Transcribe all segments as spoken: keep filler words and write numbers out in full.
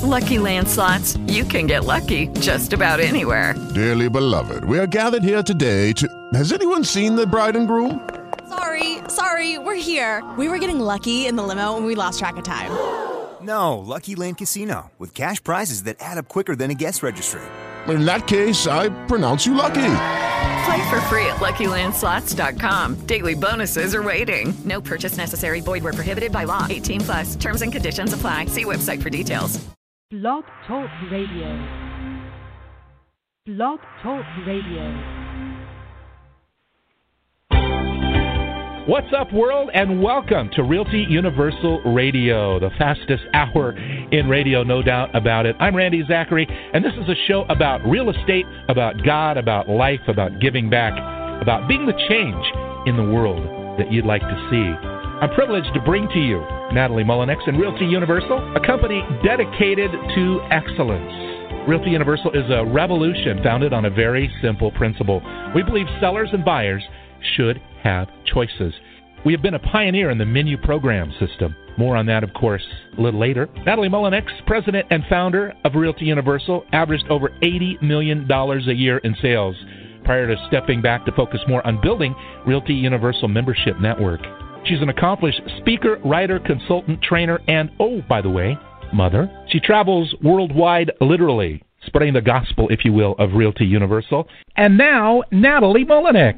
Lucky Land Slots, you can get lucky just about anywhere. Dearly beloved, we are gathered here today to... Has anyone seen the bride and groom? Sorry, sorry, we're here. We were getting lucky in the limo and we lost track of time. No, Lucky Land Casino, with cash prizes that add up quicker than a guest registry. In that case, I pronounce you lucky. Play for free at Lucky Land Slots dot com. Daily bonuses are waiting. No purchase necessary. Void where prohibited by law. eighteen plus. Terms and conditions apply. See website for details. Blog Talk Radio. Blog Talk Radio. What's up, world, and welcome to Realty Universal Radio, the fastest hour in radio, no doubt about it. I'm Randy Zachary, and this is a show about real estate, about God, about life, about giving back, about being the change in the world that you'd like to see. I'm privileged to bring to you Natalie Mullinex and Realty Universal, a company dedicated to excellence. Realty Universal is a revolution founded on a very simple principle. We believe sellers and buyers should have choices. We have been a pioneer in the menu program system. More on that, of course, a little later. Natalie Mullinex, president and founder of Realty Universal, averaged over eighty million dollars a year in sales prior to stepping back to focus more on building Realty Universal membership network. She's an accomplished speaker, writer, consultant, trainer, and, oh, by the way, mother. She travels worldwide, literally, spreading the gospel, if you will, of Realty Universal. And now, Natalie Mullinex.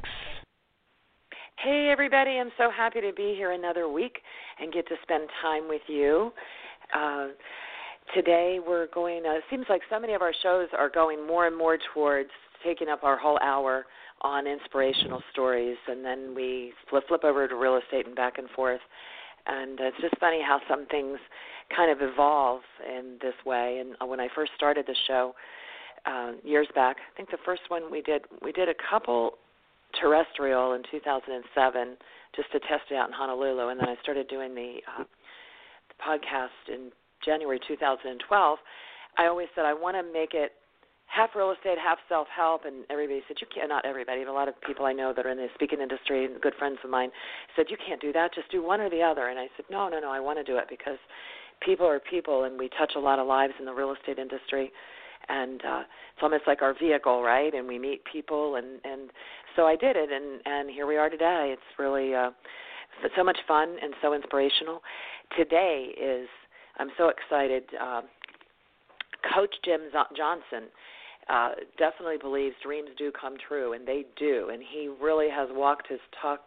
Hey, everybody. I'm so happy to be here another week and get to spend time with you. Uh, today we're going to, it seems like so many of our shows are going more and more towards taking up our whole hour on inspirational stories, and then we flip, flip over to real estate and back and forth. And it's just funny how some things kind of evolve in this way. And when I first started the show uh, years back, I think the first one we did, we did a couple terrestrial in two thousand seven just to test it out in Honolulu, and then I started doing the, uh, the podcast in January two thousand twelve. I always said I want to make it half real estate, half self-help, and everybody said, you can't, not everybody, but a lot of people I know that are in the speaking industry and good friends of mine said, you can't do that, just do one or the other. And I said, no, no, no, I want to do it because people are people, and we touch a lot of lives in the real estate industry. And uh, it's almost like our vehicle, right? And we meet people, and, and so I did it, and, and here we are today. It's really uh, so much fun and so inspirational. Today is, I'm so excited, uh, Coach Jim Johnson uh, definitely believes dreams do come true, and they do, and he really has walked his talk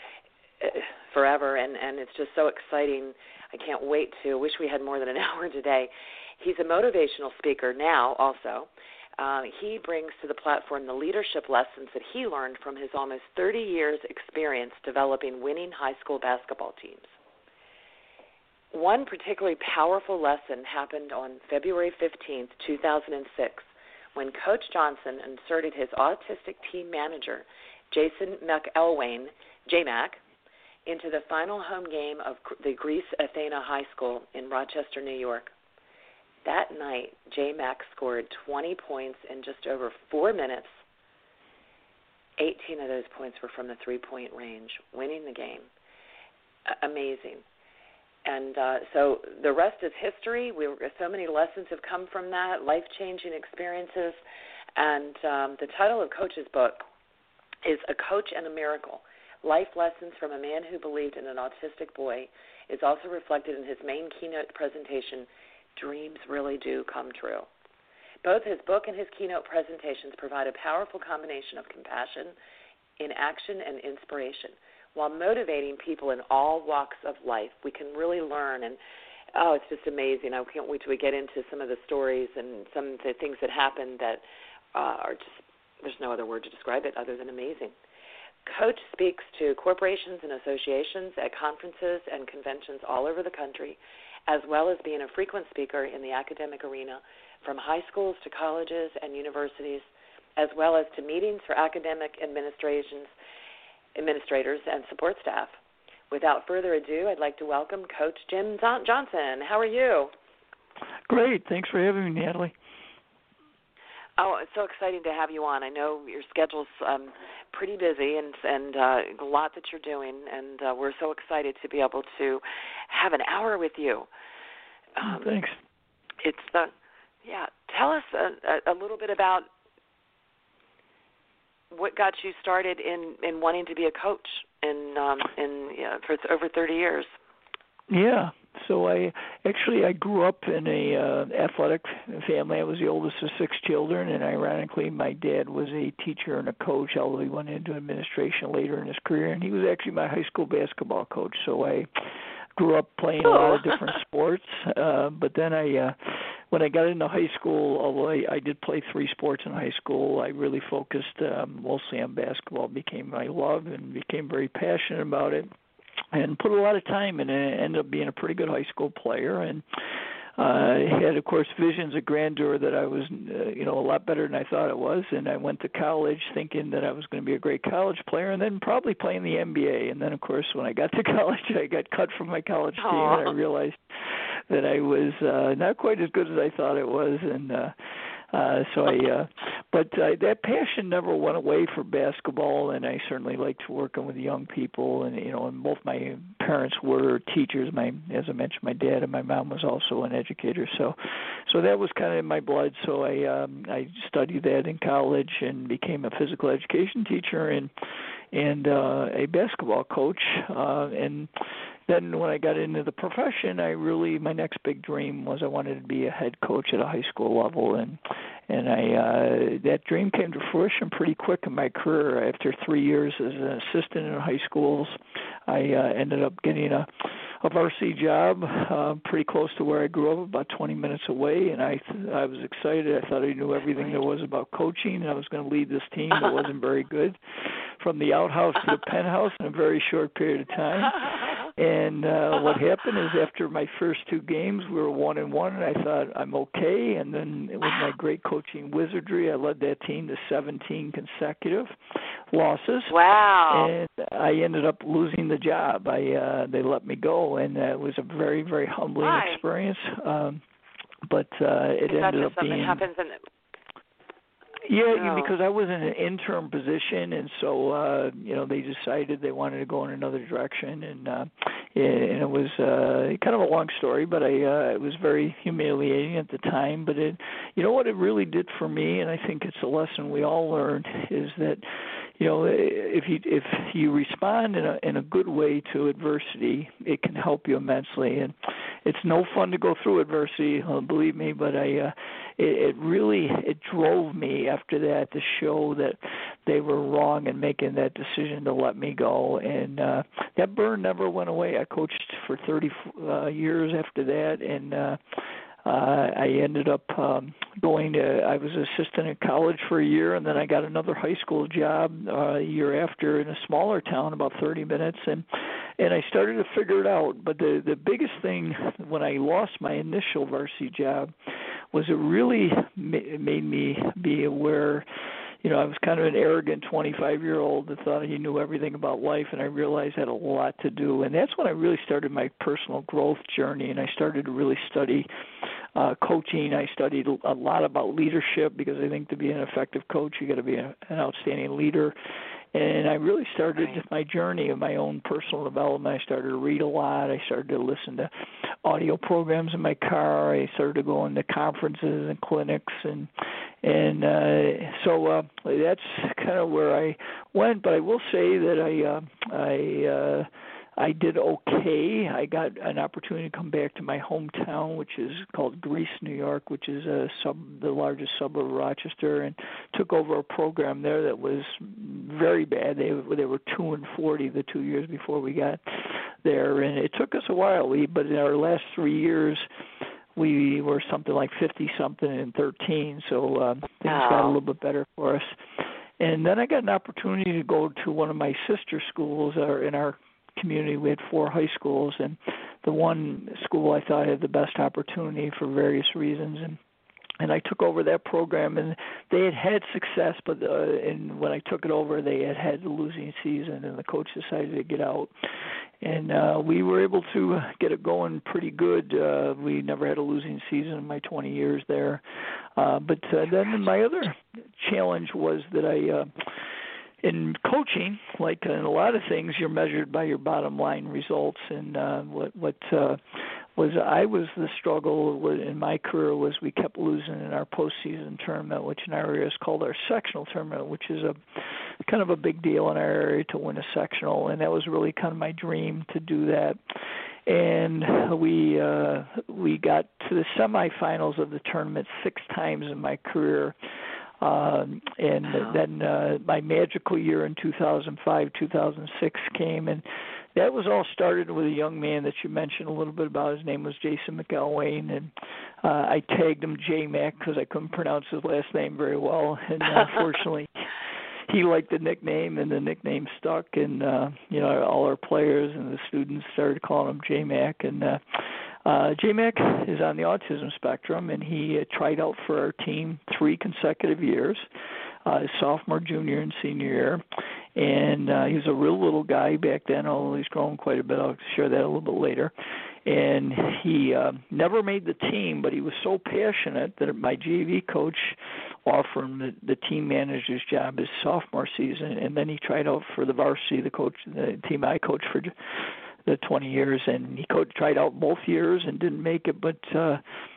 forever, and, and it's just so exciting. I can't wait to, wish we had more than an hour today. He's a motivational speaker now also. Uh, he brings to the platform the leadership lessons that he learned from his almost thirty years experience developing winning high school basketball teams. One particularly powerful lesson happened on February fifteenth, two thousand six, when Coach Johnson inserted his autistic team manager, Jason McElwain, J MAC, into the final home game of the Greece Athena High School in Rochester, New York. That night, J MAC scored twenty points in just over four minutes. eighteen of those points were from the three-point range, winning the game. Uh, amazing. And uh, so the rest is history. We, so many lessons have come from that, life-changing experiences. And um, the title of Coach's book is A Coach and a Miracle, Life Lessons from a Man Who Believed in an Autistic Boy, is also reflected in his main keynote presentation, Dreams Really Do Come True. Both his book and his keynote presentations provide a powerful combination of compassion, in action, and inspiration. While motivating people in all walks of life, we can really learn, and oh, it's just amazing. I can't wait till we get into some of the stories and some of the things that happened that uh, are just, there's no other word to describe it other than amazing. Coach speaks to corporations and associations at conferences and conventions all over the country, as well as being a frequent speaker in the academic arena, from high schools to colleges and universities, as well as to meetings for academic administrations, administrators and support staff. Without further ado, I'd like to welcome Coach Jim Johnson. How are you? Great. Thanks for having me, Natalie. Oh, it's so exciting to have you on. I know your schedule's um, pretty busy and, and uh, a lot that you're doing, and uh, we're so excited to be able to have an hour with you. Um, Thanks. It's So, yeah, tell us a, a little bit about what got you started in, in wanting to be a coach in um, in yeah, for over thirty years. Yeah. So I actually I grew up in a uh, athletic family. I was the oldest of six children, and ironically, my dad was a teacher and a coach, although he went into administration later in his career, and he was actually my high school basketball coach. So I grew up playing oh. a lot of different sports, uh, but then I, uh, when I got into high school, although I, I did play three sports in high school, I really focused um, mostly on basketball. It became my love and became very passionate about it. And put a lot of time in it, and ended up being a pretty good high school player, and uh, had, of course, visions of grandeur that I was, uh, you know, a lot better than I thought it was. And I went to college thinking that I was going to be a great college player, and then probably play in the N B A. And then, of course, when I got to college, I got cut from my college team, Aww. and I realized that I was uh, not quite as good as I thought it was, and uh, Uh, so I, uh, but uh, that passion never went away for basketball, and I certainly liked working with young people. And you know, and both my parents were teachers. My, as I mentioned, my dad and my mom was also an educator. So, so that was kind of in my blood. So I, um, I studied that in college and became a physical education teacher and and uh, a basketball coach. Uh, and then when I got into the profession, I really, my next big dream was I wanted to be a head coach at a high school level, and and I uh, that dream came to fruition pretty quick in my career. After three years as an assistant in high schools, I uh, ended up getting a, a varsity job uh, pretty close to where I grew up, about twenty minutes away, and I I was excited. I thought I knew everything there was about coaching, and I was going to lead this team that wasn't very good, from the outhouse to the penthouse in a very short period of time. And uh, what happened is after my first two games, we were one and one, and I thought I'm okay. And then with my great coaching wizardry, I led that team to seventeen consecutive losses. Wow! And I ended up losing the job. I uh, they let me go, and uh, it was a very, very humbling Why? experience. Um, but uh, it Is that ended just up something being. Happens in Yeah, no. because I was in an interim position, and so uh, you know they decided they wanted to go in another direction, and uh, and it was uh, kind of a long story, but I uh, it was very humiliating at the time. But it, you know what it really did for me, and I think it's a lesson we all learned, is that you know if you if you respond in a in a good way to adversity, it can help you immensely. And it's no fun to go through adversity, uh, believe me, but I. Uh, It, it really, it drove me after that to show that they were wrong in making that decision to let me go. And uh, that burn never went away. I coached for thirty uh, years after that, and uh, uh, I ended up um, going to, I was an assistant in college for a year, and then I got another high school job uh, a year after in a smaller town, about thirty minutes, and and I started to figure it out. But the, the biggest thing when I lost my initial varsity job was it really ma- made me be aware. You know, I was kind of an arrogant twenty-five-year-old that thought he knew everything about life, and I realized I had a lot to do. And that's when I really started my personal growth journey, and I started to really study uh, coaching. I studied a lot about leadership, because I think to be an effective coach, you got to be a, an outstanding leader. And I really started right. my journey of my own personal development. I started to read a lot. I started to listen to audio programs in my car. I started to go into conferences and clinics, and and uh, so uh, that's kind of where I went. But I will say that I uh, I uh, I did okay. I got an opportunity to come back to my hometown, which is called Greece, New York, which is a sub, the largest suburb of Rochester, and took over a program there that was very bad. They they were two and forty the two years before we got there, and it took us a while. We but in our last three years, we were something like fifty something and thirteen. So um, things oh. got a little bit better for us. And then I got an opportunity to go to one of my sister schools uh, in our community. We had four high schools, and the one school I thought had the best opportunity for various reasons, and and I took over that program, and they had had success, but uh, and when I took it over, they had had a losing season, and the coach decided to get out. And uh, we were able to get it going pretty good. Uh, we never had a losing season in my twenty years there. Uh, but uh, then my other challenge was that I, uh, in coaching, like in a lot of things, you're measured by your bottom line results. And uh, what what uh, was I was the struggle in my career was we kept losing in our postseason tournament, which in our area is called our sectional tournament, which is a kind of a big deal in our area to win a sectional, and that was really kind of my dream to do that. And we uh, we got to the semifinals of the tournament six times in my career. Um, and wow. then uh, my magical year in two thousand five, two thousand six came, and that was all started with a young man that you mentioned a little bit about. His name was Jason McElwain, and uh, I tagged him J-Mac because I couldn't pronounce his last name very well, and unfortunately he liked the nickname, and the nickname stuck, and uh, you know, all our players and the students started calling him J-Mac, and uh, Uh, J-Mac is on the autism spectrum, and he uh, tried out for our team three consecutive years, uh, his sophomore, junior, and senior year. And uh, he was a real little guy back then, although he's grown quite a bit. I'll share that a little bit later. And he uh, never made the team, but he was so passionate that my J V coach offered him the, the team manager's job his sophomore season, and then he tried out for the varsity, the coach, the team I coached for the twenty years, and he coached, tried out both years and didn't make it, but uh,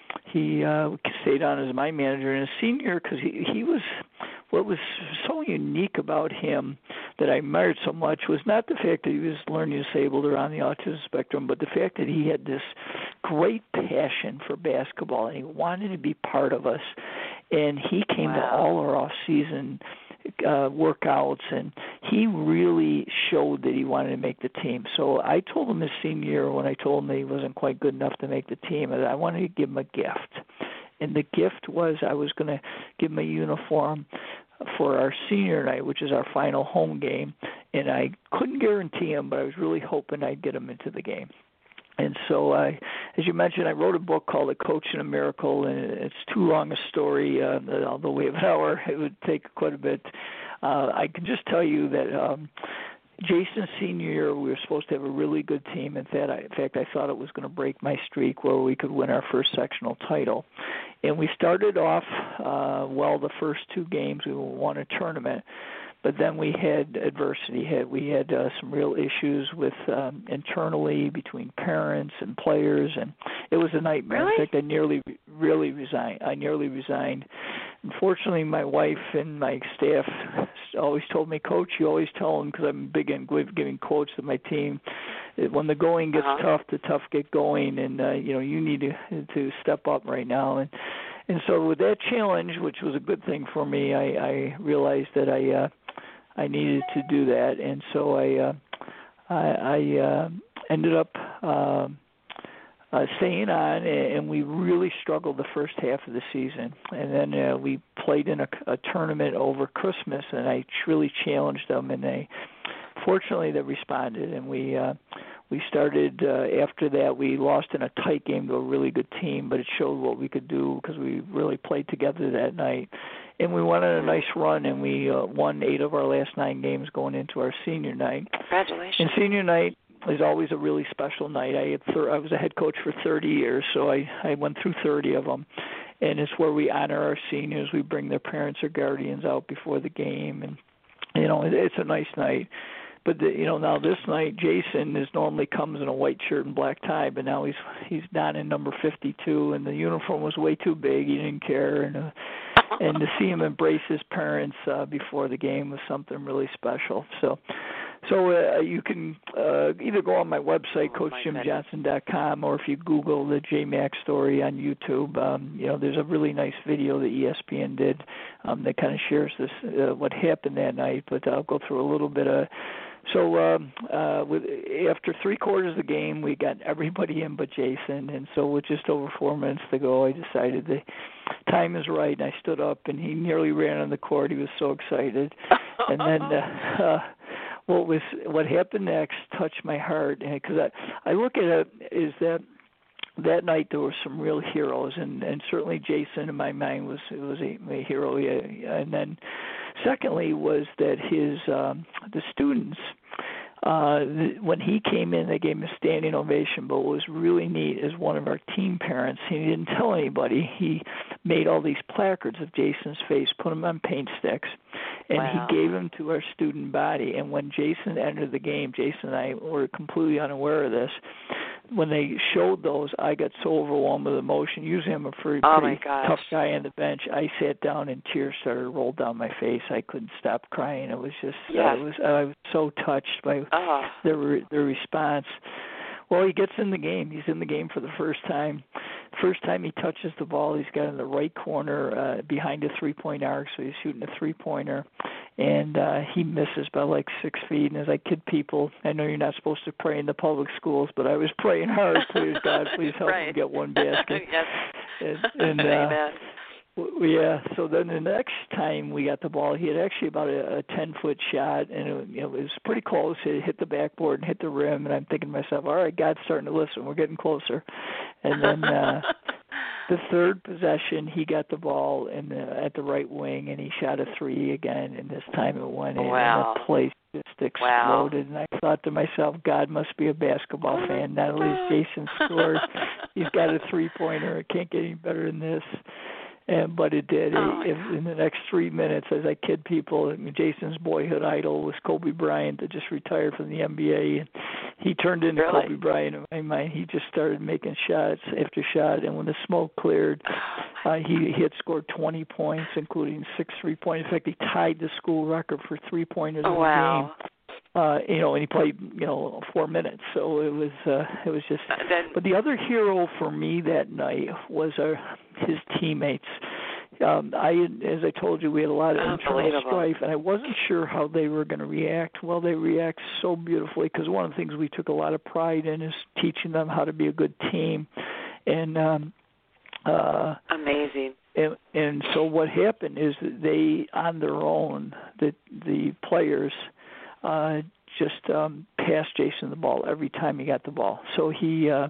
he uh, stayed on as my manager in his senior year because he, he was, what was so unique about him that I admired so much was not the fact that he was learning disabled or on the autism spectrum, but the fact that he had this great passion for basketball, and he wanted to be part of us, and he came wow. to all our off-season Uh, workouts, and he really showed that he wanted to make the team. So I told him his senior year, when I told him that he wasn't quite good enough to make the team, that I wanted to give him a gift. And the gift was I was going to give him a uniform for our senior night, which is our final home game. And I couldn't guarantee him, but I was really hoping I'd get him into the game. And so, uh, as you mentioned, I wrote a book called A Coach and a Miracle, and it's too long a story. Uh, although we have an hour, it would take quite a bit. Uh, I can just tell you that um, Jason's senior year, we were supposed to have a really good team. In fact, I, in fact, I thought it was going to break my streak where we could win our first sectional title. And we started off uh, well the first two games. We won a tournament. But then we had adversity. We had uh, some real issues with um, internally between parents and players, and it was a nightmare. Really? In fact, I nearly, really resigned. I nearly resigned. Unfortunately, my wife and my staff always told me, "Coach, you always tell them," because I'm big in giving quotes to my team. When the going gets uh-huh. tough, the tough get going, and uh, you know you need to to step up right now. And and so with that challenge, which was a good thing for me, I, I realized that I. Uh, I needed to do that, and so I uh, I, I uh, ended up uh, uh, staying on, and we really struggled the first half of the season. And then uh, we played in a, a tournament over Christmas, and I really challenged them, and they fortunately they responded, and we uh, we started uh, after that. We lost in a tight game to a really good team, but it showed what we could do because we really played together that night. And we went on a nice run, and we uh, won eight of our last nine games going into our senior night. Congratulations. And senior night is always a really special night. I had thir- I was a head coach for thirty years, so I, I went through thirty of them. And it's where we honor our seniors. We bring their parents or guardians out before the game. And, you know, it, it's a nice night. But, the, you know, now this night, Jason is normally comes in a white shirt and black tie, but now he's he's down in number fifty-two, and the uniform was way too big. He didn't care. And uh, and to see him embrace his parents uh, before the game was something really special. So so uh, you can uh, either go on my website, oh, coach jim johnson dot com, or if you Google the J-Mac story on YouTube, um, you know, there's a really nice video that E S P N did um, that kind of shares this uh, what happened that night. But I'll go through a little bit of So um, uh, with, after three quarters of the game, we got everybody in but Jason, and so with just over four minutes to go, I decided the time is right, and I stood up, and he nearly ran on the court. He was so excited. And then uh, uh, what was what happened next touched my heart, because I, I look at it is that that night there were some real heroes, and, and certainly Jason in my mind was was a, a hero. And then secondly was that his um, the students, uh, when he came in, they gave him a standing ovation. But what was really neat is one of our team parents, he didn't tell anybody, he made all these placards of Jason's face, put them on paint sticks, and wow. he gave them to our student body. And when Jason entered the game, Jason and I were completely unaware of this, when they showed those, I got so overwhelmed with emotion. Usually I'm a pretty, oh pretty my tough guy on the bench. I sat down and tears started to roll down my face. I couldn't stop crying. It was just, yes. uh, it was, I was so touched by oh. their their response. Well, he gets in the game. He's in the game for the first time. First time he touches the ball, he's got in the right corner uh, behind a three-point arc, so he's shooting a three-pointer, and uh, he misses by like six feet. And as I kid people, I know you're not supposed to pray in the public schools, but I was praying hard, please, God, please help right. him get one basket. yes. And, and uh, Amen. Yeah, so then the next time we got the ball, he had actually about a, a ten-foot shot, and it, you know, it was pretty close. It hit the backboard and hit the rim, and I'm thinking to myself, all right, God's starting to listen. We're getting closer. And then uh, the third possession, he got the ball in the, at the right wing, and he shot a three again, and this time it went in, wow. and the place just exploded. Wow. And I thought to myself, God must be a basketball oh fan. Not only has Jason scored, he's got a three-pointer. It can't get any better than this. And, but it did. Oh, it, in the next three minutes, as I kid people, I mean, Jason's boyhood idol was Kobe Bryant, that just retired from the N B A. And he turned into really? Kobe Bryant in my mind. He just started making shots after shot, and when the smoke cleared, uh, he, he had scored twenty points, including six three-pointers. In fact, he tied the school record for three-pointers oh, in the wow. game. Uh, you know, and he played, you know, four minutes. So it was, uh, it was just. Then, but the other hero for me that night was uh, his teammates. Um, I, as I told you, we had a lot of internal strife, and I wasn't sure how they were going to react. Well, they react so beautifully, because one of the things we took a lot of pride in is teaching them how to be a good team, and um, uh, amazing. And, and so what happened is that they, on their own, the the players. Uh, just um, passed Jason the ball every time he got the ball. So he uh,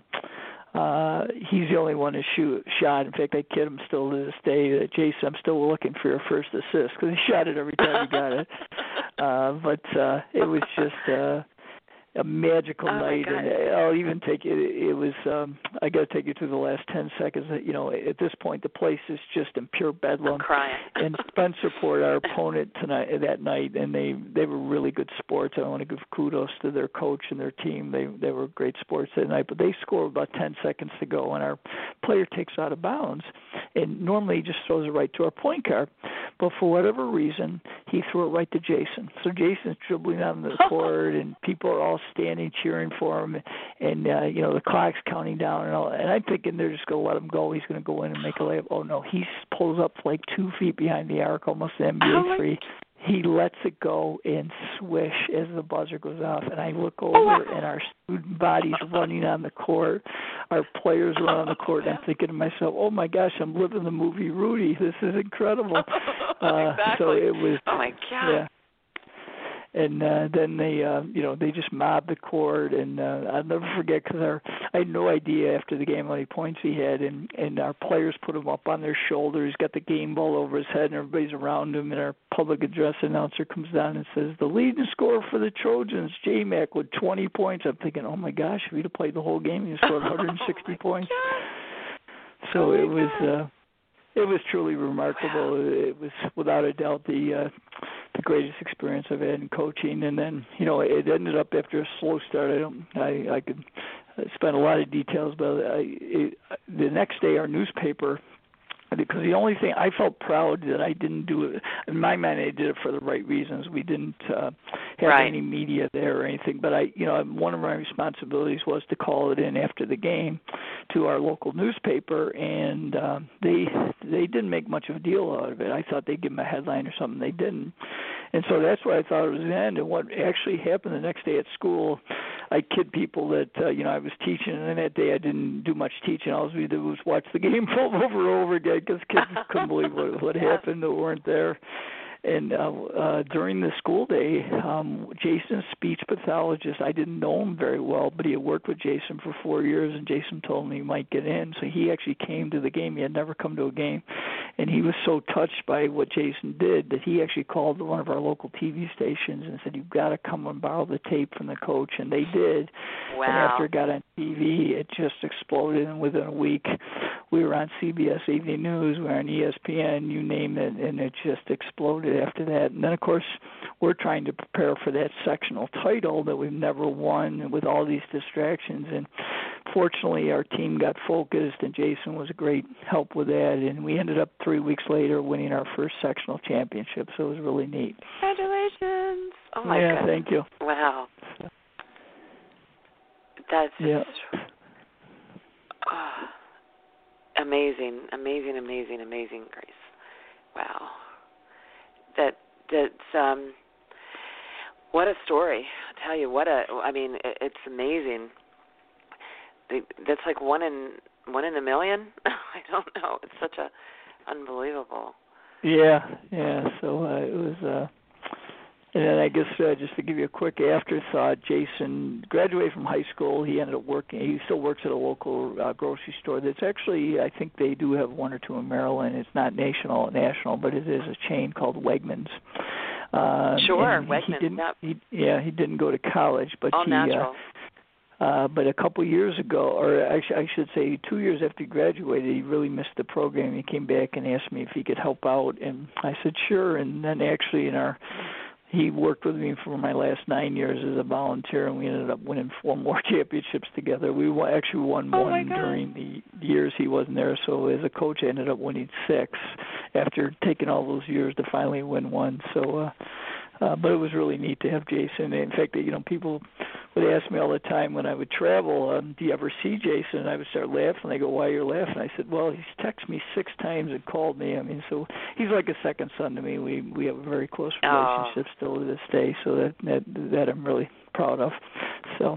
uh, he's the only one to shoot shot. In fact, I kid him still to this day that Jason, I'm still looking for your first assist, because he shot it every time he got it. Uh, but uh, it was just uh, a magical oh night, and I'll even take it. It was um, I got to take you through the last ten seconds. You know, at this point, the place is just in pure bedlam. I'm crying. And Spencerport, our opponent tonight, that night, and they they were really good sports. I want to give kudos to their coach and their team. They they were great sports that night. But they scored about ten seconds to go, and our player takes out of bounds, and normally he just throws it right to our point guard. But for whatever reason, he threw it right to Jason. So Jason's dribbling on the court, and people are all standing cheering for him, and uh, you know, the clock's counting down, and all. And I'm thinking they're just going to let him go. He's going to go in and make a layup. Oh no, he pulls up like two feet behind the arc, almost an N B A oh three. He lets it go and swish as the buzzer goes off. And I look over, oh, wow. and our student body's running on the court. Our players run on the court. And I'm thinking to myself, oh, my gosh, I'm living the movie Rudy. This is incredible. Uh, exactly. So it was. Oh, my God. Yeah. And uh, then they, uh, you know, they just mobbed the court, and uh, I'll never forget, because our I had no idea after the game how many points he had, and, and our players put him up on their shoulders. He's got the game ball over his head, and everybody's around him. And our public address announcer comes down and says, "The leading scorer for the Trojans, J-Mac, with twenty points." I'm thinking, oh my gosh, if he'd have played the whole game, he scored one hundred sixty oh points. God. So oh it was. Uh, It was truly remarkable. Wow. It was without a doubt the uh, the greatest experience I've had in coaching. And then, you know, it ended up after a slow start. I don't, I, I could spend a lot of details, but I, it, the next day our newspaper, because the only thing I felt proud that I didn't do it in my mind, I did it for the right reasons. We didn't uh, have right. any media there or anything, but I, you know, one of my responsibilities was to call it in after the game to our local newspaper, and uh, they they didn't make much of a deal out of it. I thought they'd give them a headline or something. They didn't. And so that's what I thought it was the end. And what actually happened the next day at school, I kid people that, uh, you know, I was teaching, and then that day I didn't do much teaching. All we did was watch the game over and over again, because kids couldn't believe what, what happened that weren't there. And uh, uh, during the school day, um, Jason's speech pathologist, I didn't know him very well, but he had worked with Jason for four years, and Jason told me he might get in. So he actually came to the game. He had never come to a game. And he was so touched by what Jason did that he actually called one of our local T V stations and said, "You've got to come and borrow the tape from the coach." And they did. Wow. And after it got on T V, it just exploded. And within a week, we were on C B S Evening News, we were on E S P N, you name it, and it just exploded after that. And then, of course, we're trying to prepare for that sectional title that we've never won with all these distractions. And fortunately, our team got focused, and Jason was a great help with that. And we ended up three weeks later winning our first sectional championship, so it was really neat. Congratulations. Oh, my yeah, goodness. thank you. Wow. That's yeah. oh, amazing, amazing, amazing, amazing, Grace. Wow. That that's um what a story. I tell you what a I mean it, it's amazing. They, that's like one in one in a million. I don't know. It's such a unbelievable. Yeah, yeah. So uh, it was uh and then I guess uh, just to give you a quick afterthought, Jason graduated from high school. He ended up working. He still works at a local uh, grocery store. That's actually, I think they do have one or two in Maryland. It's not national, national, but it is a chain called Wegmans. Uh, sure, he, Wegmans. He didn't, yep. he, yeah, he didn't go to college, but All he. natural. Uh, Uh, but a couple years ago, or actually I should say two years after he graduated, he really missed the program. He came back and asked me if he could help out, and I said sure. And then actually in our he worked with me for my last nine years as a volunteer, and we ended up winning four more championships together. We won, actually won oh one during the years he wasn't there. So as a coach, I ended up winning six after taking all those years to finally win one. So, uh, uh, but it was really neat to have Jason. In fact, you know, people would ask me all the time when I would travel, um, do you ever see Jason? And I would start laughing. They go, why are you laughing? I said, well, he's texted me six times and called me. I mean, so he's like a second son to me. We we have a very close relationship oh. still to this day, so that, that that I'm really proud of. So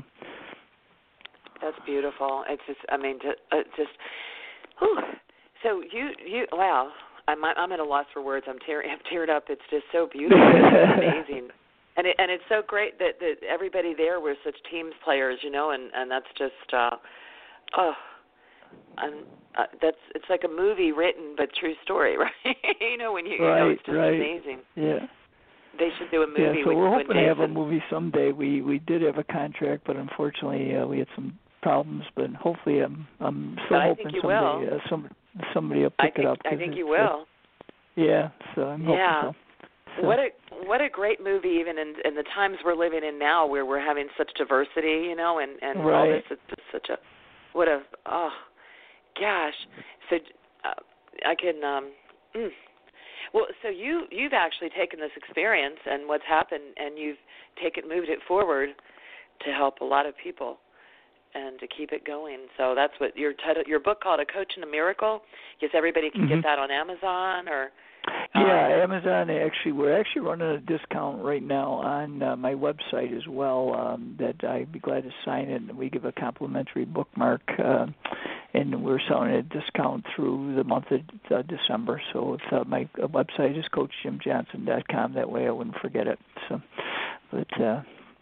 that's beautiful. It's just, I mean, just, uh, just whew. So you, you, wow, I'm I'm at a loss for words. I'm tearing, I'm teared up. It's just so beautiful. It's amazing. And it, and it's so great that, that everybody there were such teams players, you know, and, and that's just, uh, oh, I'm, uh, that's it's like a movie written but true story, right? you know, when you, right, you know, it's just right. amazing. Yeah. They should do a movie. Yeah, so when, we're when hoping to have a Jason... movie someday. We we did have a contract, but unfortunately uh, we had some problems. But hopefully, I'm I'm still but hoping someday uh, some somebody will pick I think, it up. I think you uh, will. Yeah, so I'm hoping yeah. so. So. What a what a great movie, even in, in the times we're living in now, where we're having such diversity, you know, and, and right. all this. It's just such a what a oh gosh. So uh, I can um, mm. well. So you you've actually taken this experience and what's happened, and you've taken moved it forward to help a lot of people and to keep it going. So that's what your title, your book called A Coach in a Miracle. Guess everybody can mm-hmm. get that on Amazon or. Yeah, Amazon actually, we're actually running a discount right now on uh, my website as well um, that I'd be glad to sign it. And we give a complimentary bookmark, uh, and we're selling a discount through the month of uh, December. So it's, uh, my website is coach jim johnson dot com. That way I wouldn't forget it. So, but uh,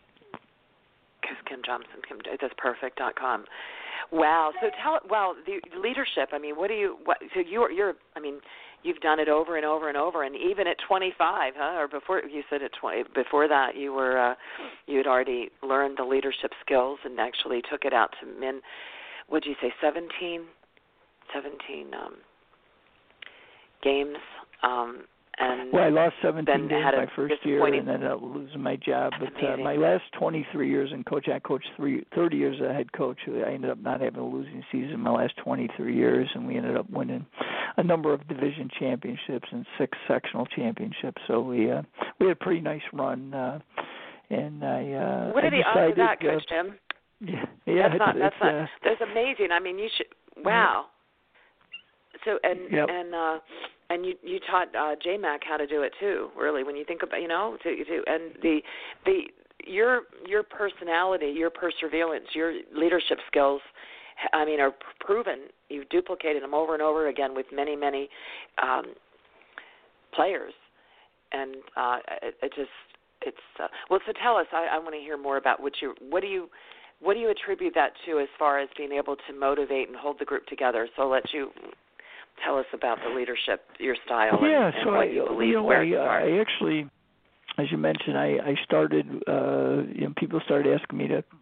Kim Johnson, Kim, that's perfect dot com. Wow. So tell well the leadership. I mean, what do you? What, so you're you're. I mean. You've done it over and over and over, and even at twenty-five, huh? Or before you said at twenty. Before that, you were uh, you had already learned the leadership skills and actually took it out to men. Would you say seventeen, seventeen um, games? Um, and well, I lost seventeen games my first year, and then ended up losing my job. But uh, my last twenty-three years in coach, I coached three, thirty years as a head coach. I ended up not having a losing season my last twenty-three years, and we ended up winning a number of division championships and six sectional championships. So we uh, we had a pretty nice run. Uh, and I uh, what are the odds of that, Coach uh, Jim? Yeah, yeah, that's not. That's it's, not. Uh, that's amazing. I mean, you should. Wow. So and yep. and uh, and you you taught uh, J MAC how to do it too. Really, when you think about you know to to and the the your your personality, your perseverance, your leadership skills. I mean, are proven. You've duplicated them over and over again with many, many um, players, and uh, it, it just it's uh, well. So tell us. I, I want to hear more about what you. What do you? What do you attribute that to as far as being able to motivate and hold the group together? So let you tell us about the leadership, your style, yeah, and, and so what I, you believe. You know, where I, you are. I actually, as you mentioned, I, I started. Uh, you know, people started asking me to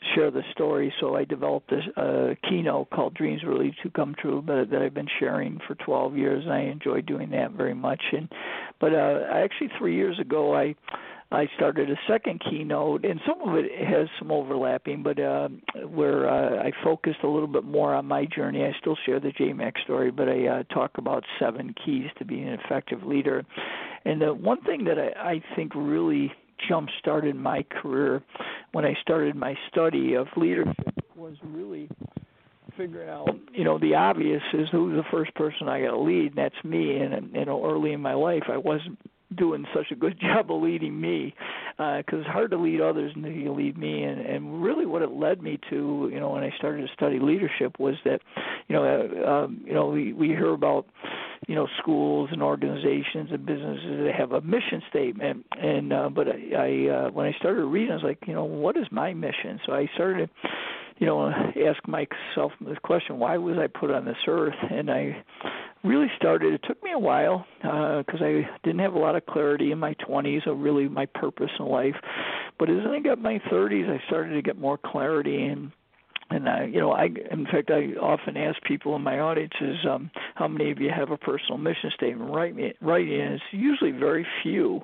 share the story. So I developed this uh, keynote called Dreams Really to Come True, but that I've been sharing for twelve years, and I enjoy doing that very much. And but uh, actually, three years ago, I I started a second keynote, and some of it has some overlapping, but uh, where uh, I focused a little bit more on my journey. I still share the J MAC story, but I uh, talk about seven keys to being an effective leader. And the one thing that I, I think really jump-started my career when I started my study of leadership was really figuring out, you know, the obvious is who's the first person I got to lead, and that's me. And, you know, early in my life, I wasn't doing such a good job of leading me, because uh, it's hard to lead others until you lead me. And, and really what it led me to, you know, when I started to study leadership was that, you know, uh, um, you know, we, we hear about, you know, schools and organizations and businesses that have a mission statement. And uh, but I, I uh, when I started reading, I was like, you know, what is my mission? So I started to, you know, ask myself this question: why was I put on this earth? And I really started. It took me a while because uh, I didn't have a lot of clarity in my twenties of really my purpose in life. But as I got my thirties, I started to get more clarity. And And I, you know, I in fact I often ask people in my audiences, um, how many of you have a personal mission statement? Write me, write in. It's usually very few.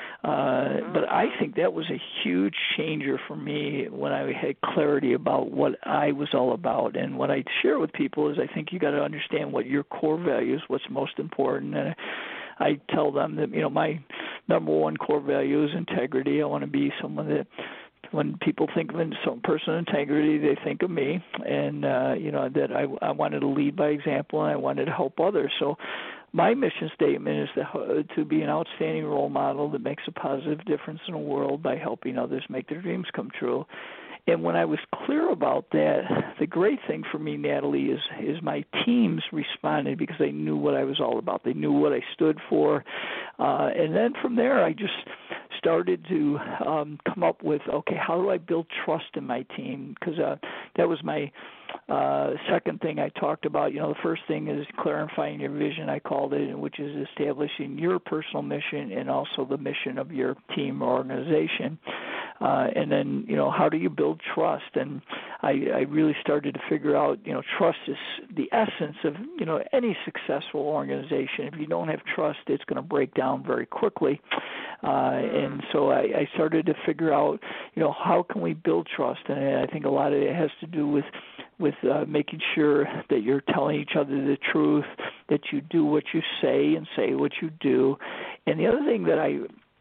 Uh, but I think that was a huge changer for me when I had clarity about what I was all about. And what I share with people is I think you got to understand what your core values, what's most important. And I tell them that, you know, my number one core value is integrity. I want to be someone that, when people think of some person of integrity, they think of me, and uh, you know that I, I wanted to lead by example, and I wanted to help others. So my mission statement is to, uh, to be an outstanding role model that makes a positive difference in the world by helping others make their dreams come true. And when I was clear about that, the great thing for me, Natalie, is is my teams responded because they knew what I was all about. They knew what I stood for. Uh, and then from there, I just started to um, come up with, okay, how do I build trust in my team? Because uh, that was my uh, second thing I talked about. You know, the first thing is clarifying your vision, I called it, which is establishing your personal mission and also the mission of your team or organization. Uh, and then, you know, how do you build trust? And I, I really started to figure out, you know, trust is the essence of, you know, any successful organization. If you don't have trust, it's going to break down very quickly. Uh, and so I, I started to figure out, you know, how can we build trust? And I think a lot of it has to do with with uh, making sure that you're telling each other the truth, that you do what you say and say what you do. And the other thing that I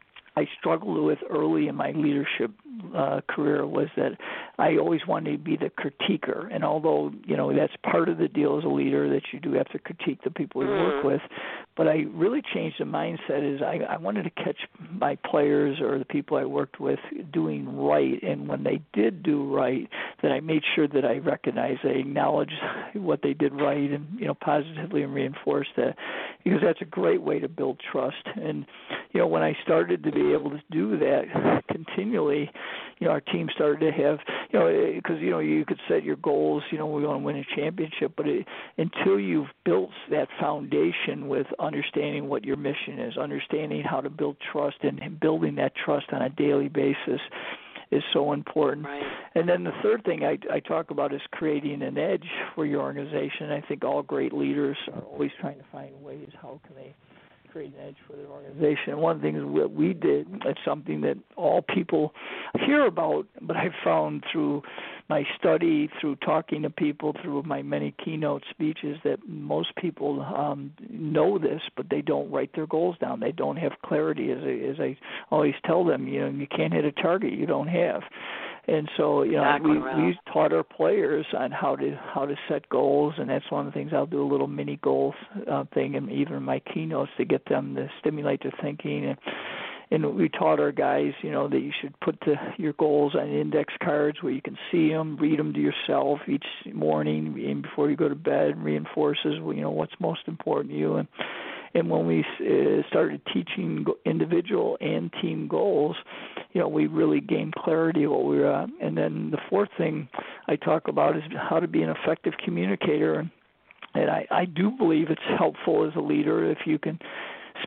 I struggled with early in my leadership uh, career was that I always wanted to be the critiquer. And although, you know, that's part of the deal as a leader, that you do have to critique the people you work with, but I really changed the mindset is I, I wanted to catch my players or the people I worked with doing right. And when they did do right, that I made sure that I recognized, I acknowledged what they did right and, you know, positively and reinforced that, because that's a great way to build trust. And, you know, when I started to be able to do that continually, you know, our team started to have, you know, because, you know, you could set your goals, you know, we want to win a championship, but it, until you've built that foundation with understanding what your mission is, understanding how to build trust and building that trust on a daily basis is so important. Right. And then the third thing I, I talk about is creating an edge for your organization. I think all great leaders are always trying to find ways how can they create an edge for their organization. One of the things that we did, it's something that all people hear about, but I've found through my study, through talking to people, through my many keynote speeches, that most people um, know this, but they don't write their goals down. They don't have clarity. As I, as I always tell them, you know, you can't hit a target you don't have. And so, you know, exactly, we, we taught our players on how to how to set goals, and that's one of the things I'll do a little mini goal uh, thing, and even in my keynotes to get them to stimulate their thinking. And and we taught our guys, you know, that you should put the, your goals on index cards where you can see them, read them to yourself each morning and before you go to bed, and reinforces, you know, what's most important to you. And And when we uh, started teaching individual and team goals, you know, we really gained clarity of what we were at. And then the fourth thing I talk about is how to be an effective communicator. And I, I do believe it's helpful as a leader if you can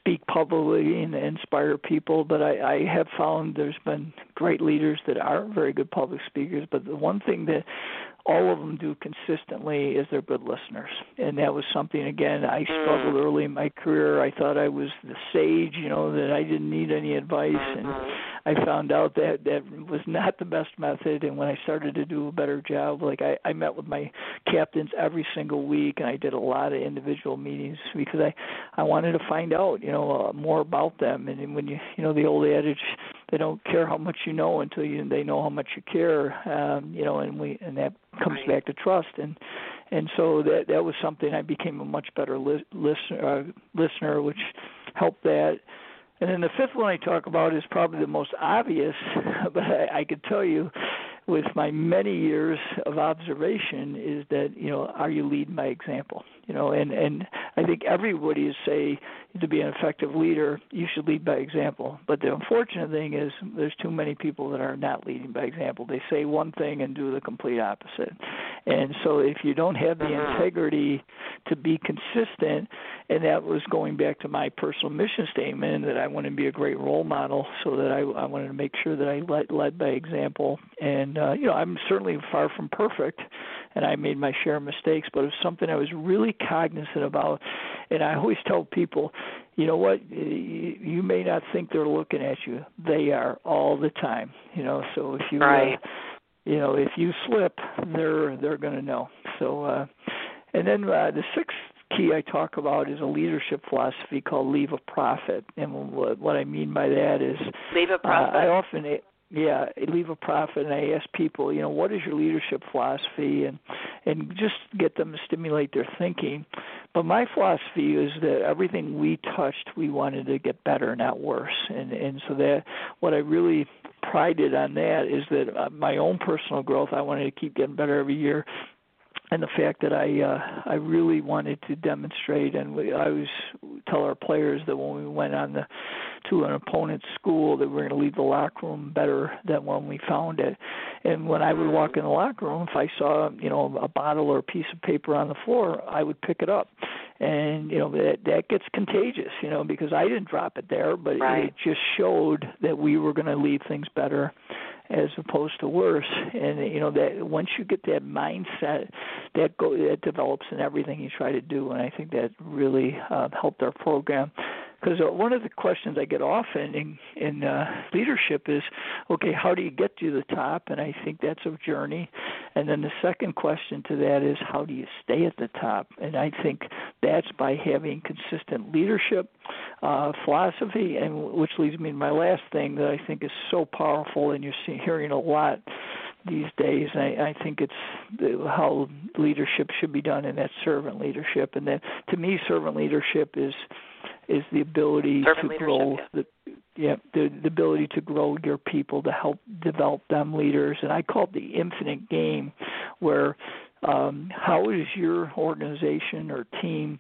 speak publicly and inspire people, but I, I have found there's been great leaders that aren't very good public speakers, but the one thing that all of them do consistently is they're good listeners. And that was something, again, I struggled early in my career. I thought I was the sage, you know, that I didn't need any advice. And I found out that that was not the best method. And when I started to do a better job, like I, I met with my captains every single week, and I did a lot of individual meetings because I, I wanted to find out, you know, uh, more about them. And when you, you know, the old adage, they don't care how much you know until you they know how much you care, um, you know, and we and that comes right. back to trust, and and so that that was something I became a much better li- listener, uh, listener, which helped that. And then the fifth one I talk about is probably the most obvious, but I, I could tell you, with my many years of observation, is that, you know, are you leading by example? You know, and, and I think everybody is say to be an effective leader, you should lead by example. But the unfortunate thing is there's too many people that are not leading by example. They say one thing and do the complete opposite. And so if you don't have the integrity to be consistent, and that was going back to my personal mission statement, that I want to be a great role model, so that I, I wanted to make sure that I led, led by example. And, uh, you know, I'm certainly far from perfect, and I made my share of mistakes, but it was something I was really cognizant about. And I always tell people, you know what, you may not think they're looking at you. They are all the time, you know, so if you, right. uh, you know, if you slip, they're they're going to know. So, uh, and then uh, the sixth key I talk about is a leadership philosophy called Leave a Profit. And what, what I mean by that is, Leave a profit. Uh, I often, yeah, leave a profit, and I ask people, you know, what is your leadership philosophy, and and just get them to stimulate their thinking. But my philosophy is that everything we touched, we wanted to get better, not worse. And and so that what I really prided on that is that uh, my own personal growth, I wanted to keep getting better every year. And the fact that I uh, I really wanted to demonstrate, and we, I always tell our players that when we went on the to an opponent's school, that we're going to leave the locker room better than when we found it. And when I would walk in the locker room, if I saw, you know, a bottle or a piece of paper on the floor, I would pick it up. And, you know, that, that gets contagious, you know, because I didn't drop it there, but right. it just showed that we were going to leave things better as opposed to worse. And, you know, that once you get that mindset, that go, that develops in everything you try to do. And I think that really uh, helped our program. Because one of the questions I get often in, in uh, leadership is, okay, how do you get to the top? And I think that's a journey. And then the second question to that is, how do you stay at the top? And I think that's by having consistent leadership uh, philosophy, and which leads me to my last thing that I think is so powerful, and you're seeing, hearing a lot these days. And I, I think it's the, how leadership should be done, and that's servant leadership. And that, to me, servant leadership is is the ability servant to grow yeah. the yeah the, the ability to grow your people, to help develop them leaders. And I call it the infinite game, where um, how is your organization or team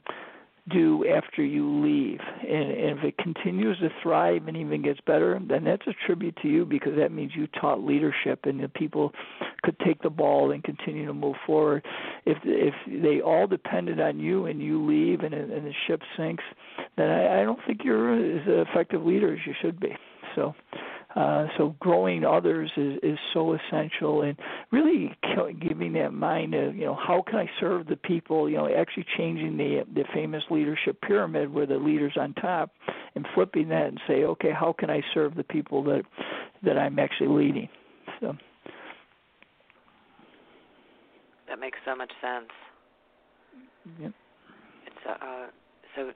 do after you leave? And, and if it continues to thrive and even gets better, then that's a tribute to you, because that means you taught leadership, and the people could take the ball and continue to move forward. If if they all depended on you and you leave and, and the ship sinks, then I, I don't think you're as effective leader as you should be. So uh, so growing others is, is so essential, and really giving that mind of, you know, how can I serve the people, you know, actually changing the the famous leadership pyramid where the leader's on top, and flipping that and say, okay, how can I serve the people that that I'm actually leading? So that makes so much sense. Yep. It's uh, so.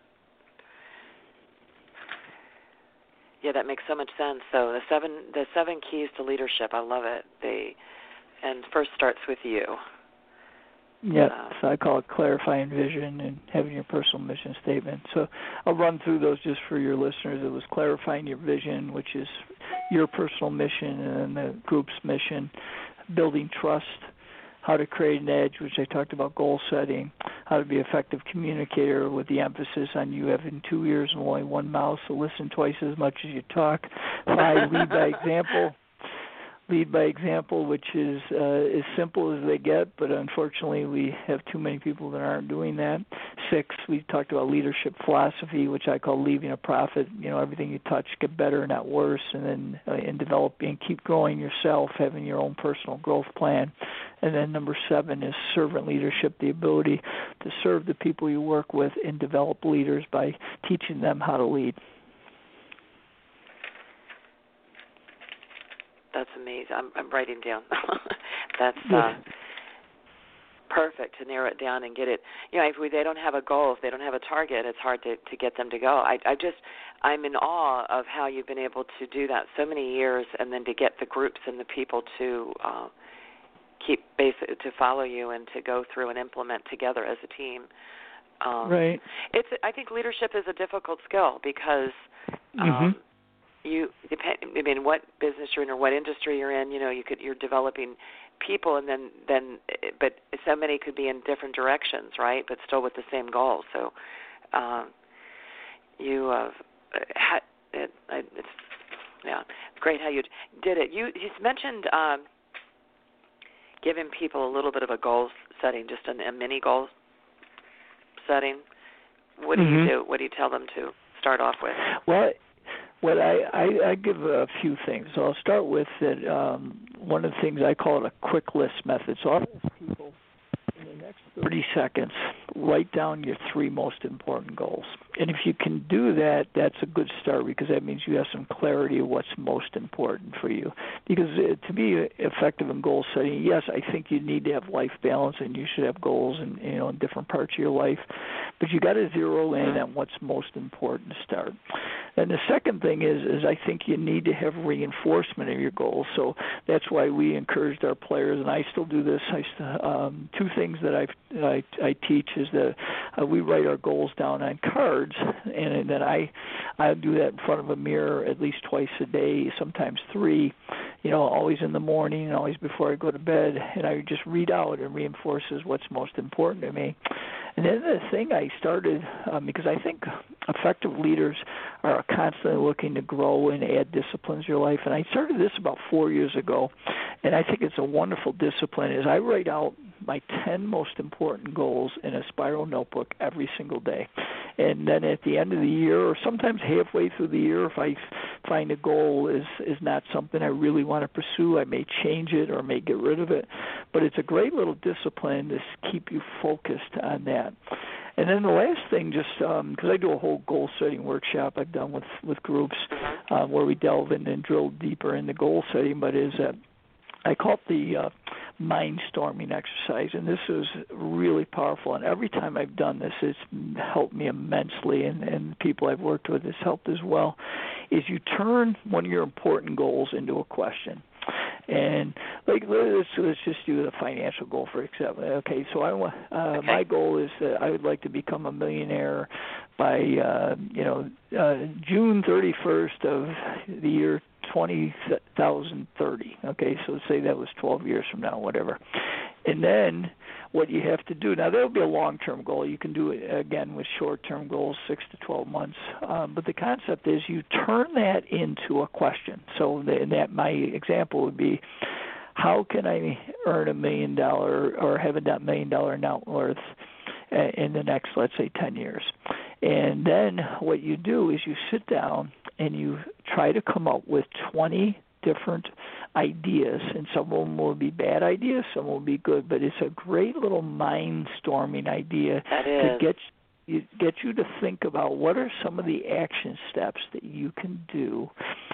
Yeah, that makes so much sense. So the seven the seven keys to leadership, I love it. They and first starts with you. Yeah, um, so I call it clarifying vision and having your personal mission statement. So I'll run through those just for your listeners. It was clarifying your vision, which is your personal mission, and the group's mission, building trust, how to create an edge, which I talked about, goal setting, how to be an effective communicator with the emphasis on you having two ears and only one mouth, so listen twice as much as you talk. Five, lead by example. Lead by example, which is uh, as simple as they get, but unfortunately we have too many people that aren't doing that. six, we talked about leadership philosophy, which I call leaving a profit. You know, everything you touch, get better, not worse. And then uh, in developing, keep growing yourself, having your own personal growth plan. And then number seven is servant leadership, the ability to serve the people you work with and develop leaders by teaching them how to lead. That's amazing. I'm, I'm writing down. That's uh, perfect to narrow it down and get it. You know, if we, they don't have a goal, if they don't have a target, it's hard to, to get them to go. I, I just, I'm in awe of how you've been able to do that so many years, and then to get the groups and the people to uh, keep basic, to follow you and to go through and implement together as a team. Um, right. It's. I think leadership is a difficult skill because. Um, mm-hmm. You depend. I mean, what business you're in or what industry you're in. You know, you could you're developing people, and then then, but so many could be in different directions, right? But still with the same goal. So, um, you uh, had it, it's yeah, it's great how you did it. You you mentioned um, giving people a little bit of a goal setting, just a, a mini goal setting. What do mm-hmm. you do? What do you tell them to start off with? Well. Well, I, I, I give a few things. So I'll start with that. Um, one of the things I call it a quick list method. So I'll ask people in the next thirty seconds, write down your three most important goals. And if you can do that, that's a good start because that means you have some clarity of what's most important for you. Because uh, to be effective in goal setting, yes, I think you need to have life balance and you should have goals in, you know, in different parts of your life. But you got to zero in on what's most important to start. And the second thing is, is I think you need to have reinforcement of your goals. So that's why we encouraged our players, and I still do this. I, um, two things that I've, I, I teach is that uh, we write our goals down on cards, and then I I do that in front of a mirror at least twice a day, sometimes three, you know, always in the morning and always before I go to bed, and I just read out and reinforces what's most important to me. And then the thing I started, um, because I think effective leaders are constantly looking to grow and add disciplines to your life, and I started this about four years ago, and I think it's a wonderful discipline, is I write out my ten most important goals in a spiral notebook every single day. And then at the end of the year, or sometimes halfway through the year, if I find a goal is, is not something I really want to pursue, I may change it or may get rid of it. But it's a great little discipline to keep you focused on that. And then the last thing, just because um, I do a whole goal-setting workshop I've done with, with groups uh, where we delve in and drill deeper into goal-setting, but is that I call it the uh, mind-storming exercise, and this is really powerful. And every time I've done this, it's helped me immensely, and, and people I've worked with, it's helped as well, is you turn one of your important goals into a question. And like let's let's just do the financial goal for example. Okay, so I want uh, okay. my goal is that I would like to become a millionaire by uh, you know uh, June thirty-first of the year twenty thousand thirty. Okay, so let's say that was twelve years from now, whatever. And then what you have to do, now that'll be a long-term goal. You can do it, again, with short-term goals, six to twelve months. Um, but the concept is you turn that into a question. So the, that my example would be, how can I earn a million dollar or have a million dollar net worth in the next, let's say, ten years? And then what you do is you sit down and you try to come up with twenty different ideas, and some of them will be bad ideas, some will be good, but it's a great little mind-storming idea to get you, get you to think about what are some of the action steps that you can do.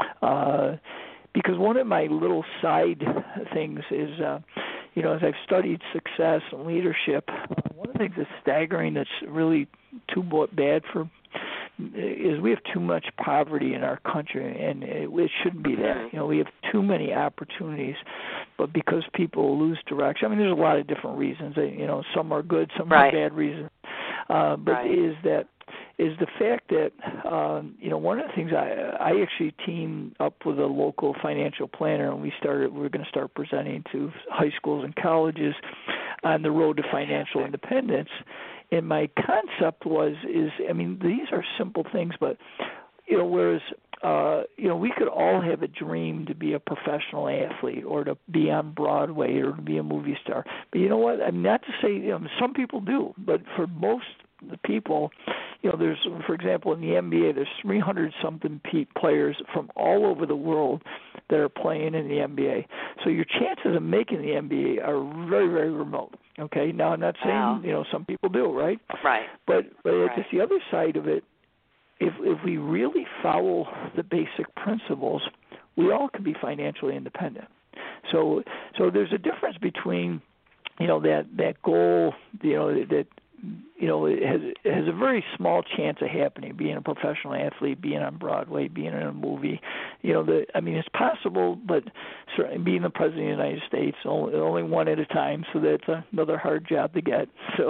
Uh, because one of my little side things is, uh, you know, as I've studied success and leadership, uh, one of the things that's staggering that's really too bad for is we have too much poverty in our country, and it, it shouldn't be there. You know, we have too many opportunities, but because people lose direction, I mean, there's a lot of different reasons. You know, some are good, some right. are bad reasons. Uh, but right. is that is the fact that um, you know one of the things I I actually teamed up with a local financial planner, and we started we're going to start presenting to high schools and colleges on the road to financial independence. And my concept was, is, I mean, these are simple things, but, you know, whereas, uh, you know, we could all have a dream to be a professional athlete or to be on Broadway or to be a movie star. But you know what? I mean, not to say, you know, some people do, but for most the people, you know, there's, for example, in the N B A, there's three hundred something players from all over the world that are playing in the N B A. So your chances of making the N B A are very, very remote. Okay, now I'm not saying, wow. you know, some people do, right? Right. But but right. it's the other side of it. If if we really follow the basic principles, we all can be financially independent. So so there's a difference between, you know, that, that goal, you know, that, you know, it has, it has a very small chance of happening, being a professional athlete, being on Broadway, being in a movie. You know, the, I mean, it's possible, but certainly being the President of the United States, only, only one at a time, so that's another hard job to get. So,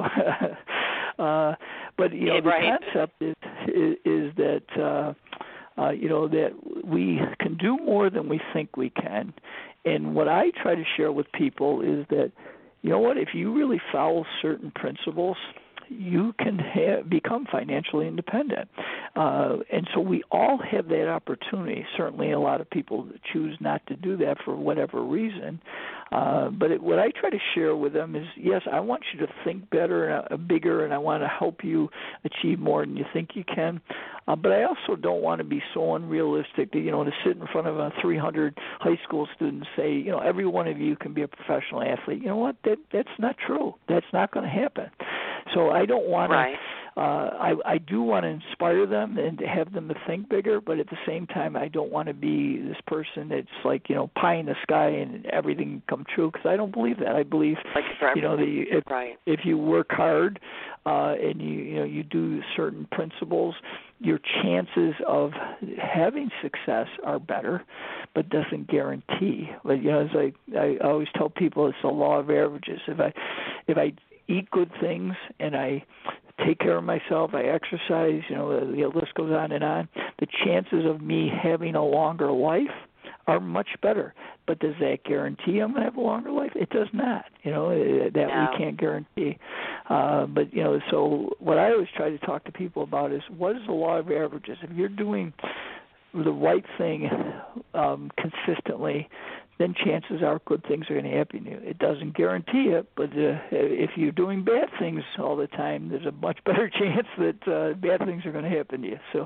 uh, but, you know, the right. concept is, is, is that, uh, uh, you know, that we can do more than we think we can. And what I try to share with people is that, you know what, if you really follow certain principles, you can have, become financially independent. Uh, and so we all have that opportunity. Certainly a lot of people choose not to do that for whatever reason. Uh, but it, what I try to share with them is, yes, I want you to think better and uh, bigger, and I want to help you achieve more than you think you can. Uh, but I also don't want to be so unrealistic that, you know, to sit in front of a three hundred high school students and say, you know, every one of you can be a professional athlete. You know what? That that's not true. That's not going to happen. So I don't want right. to. Uh, I, I do want to inspire them and to have them to think bigger, but at the same time, I don't want to be this person that's like, you know, pie in the sky and everything come true, because I don't believe that. I believe, like you know, that you, if, right. if you work hard uh, and you, you know, you do certain principles, your chances of having success are better, but doesn't guarantee. But, you know, as I, I always tell people, it's the law of averages. If I, if I eat good things and I take care of myself, I exercise, you know, the, the list goes on and on, the chances of me having a longer life are much better. But does that guarantee I'm going to have a longer life? It does not. You know, that no. we can't guarantee. Uh, but, you know, so what I always try to talk to people about is, what is the law of averages? If you're doing the right thing um, consistently, then chances are good things are going to happen to you. It doesn't guarantee it, but uh, if you're doing bad things all the time, there's a much better chance that uh, bad things are going to happen to you. So,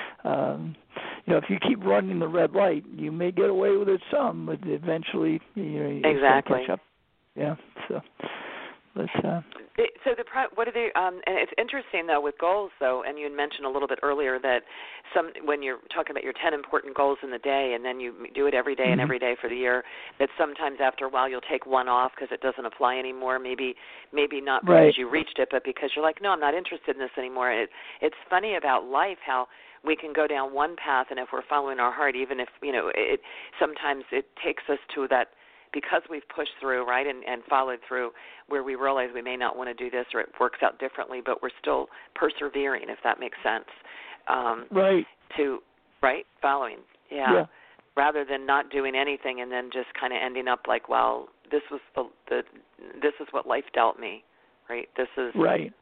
um, you know, if you keep running the red light, you may get away with it some, but eventually, you know, you exactly. catch up. Yeah. So, but. Uh, So the what are they? Um, and it's interesting though with goals though, and you had mentioned a little bit earlier that some when you're talking about your ten important goals in the day, and then you do it every day mm-hmm. and every day for the year, that sometimes after a while you'll take one off because it doesn't apply anymore. Maybe maybe not because right. you reached it, but because you're like, no, I'm not interested in this anymore. It, it's funny about life how we can go down one path, and if we're following our heart, even if you know it, sometimes it takes us to that. Because we've pushed through, right, and, and followed through, where we realize we may not want to do this or it works out differently, but we're still persevering, if that makes sense. Um, right. To, right, following, yeah. yeah. Rather than not doing anything and then just kind of ending up like, well, this was the, the this is what life dealt me, right? This is right.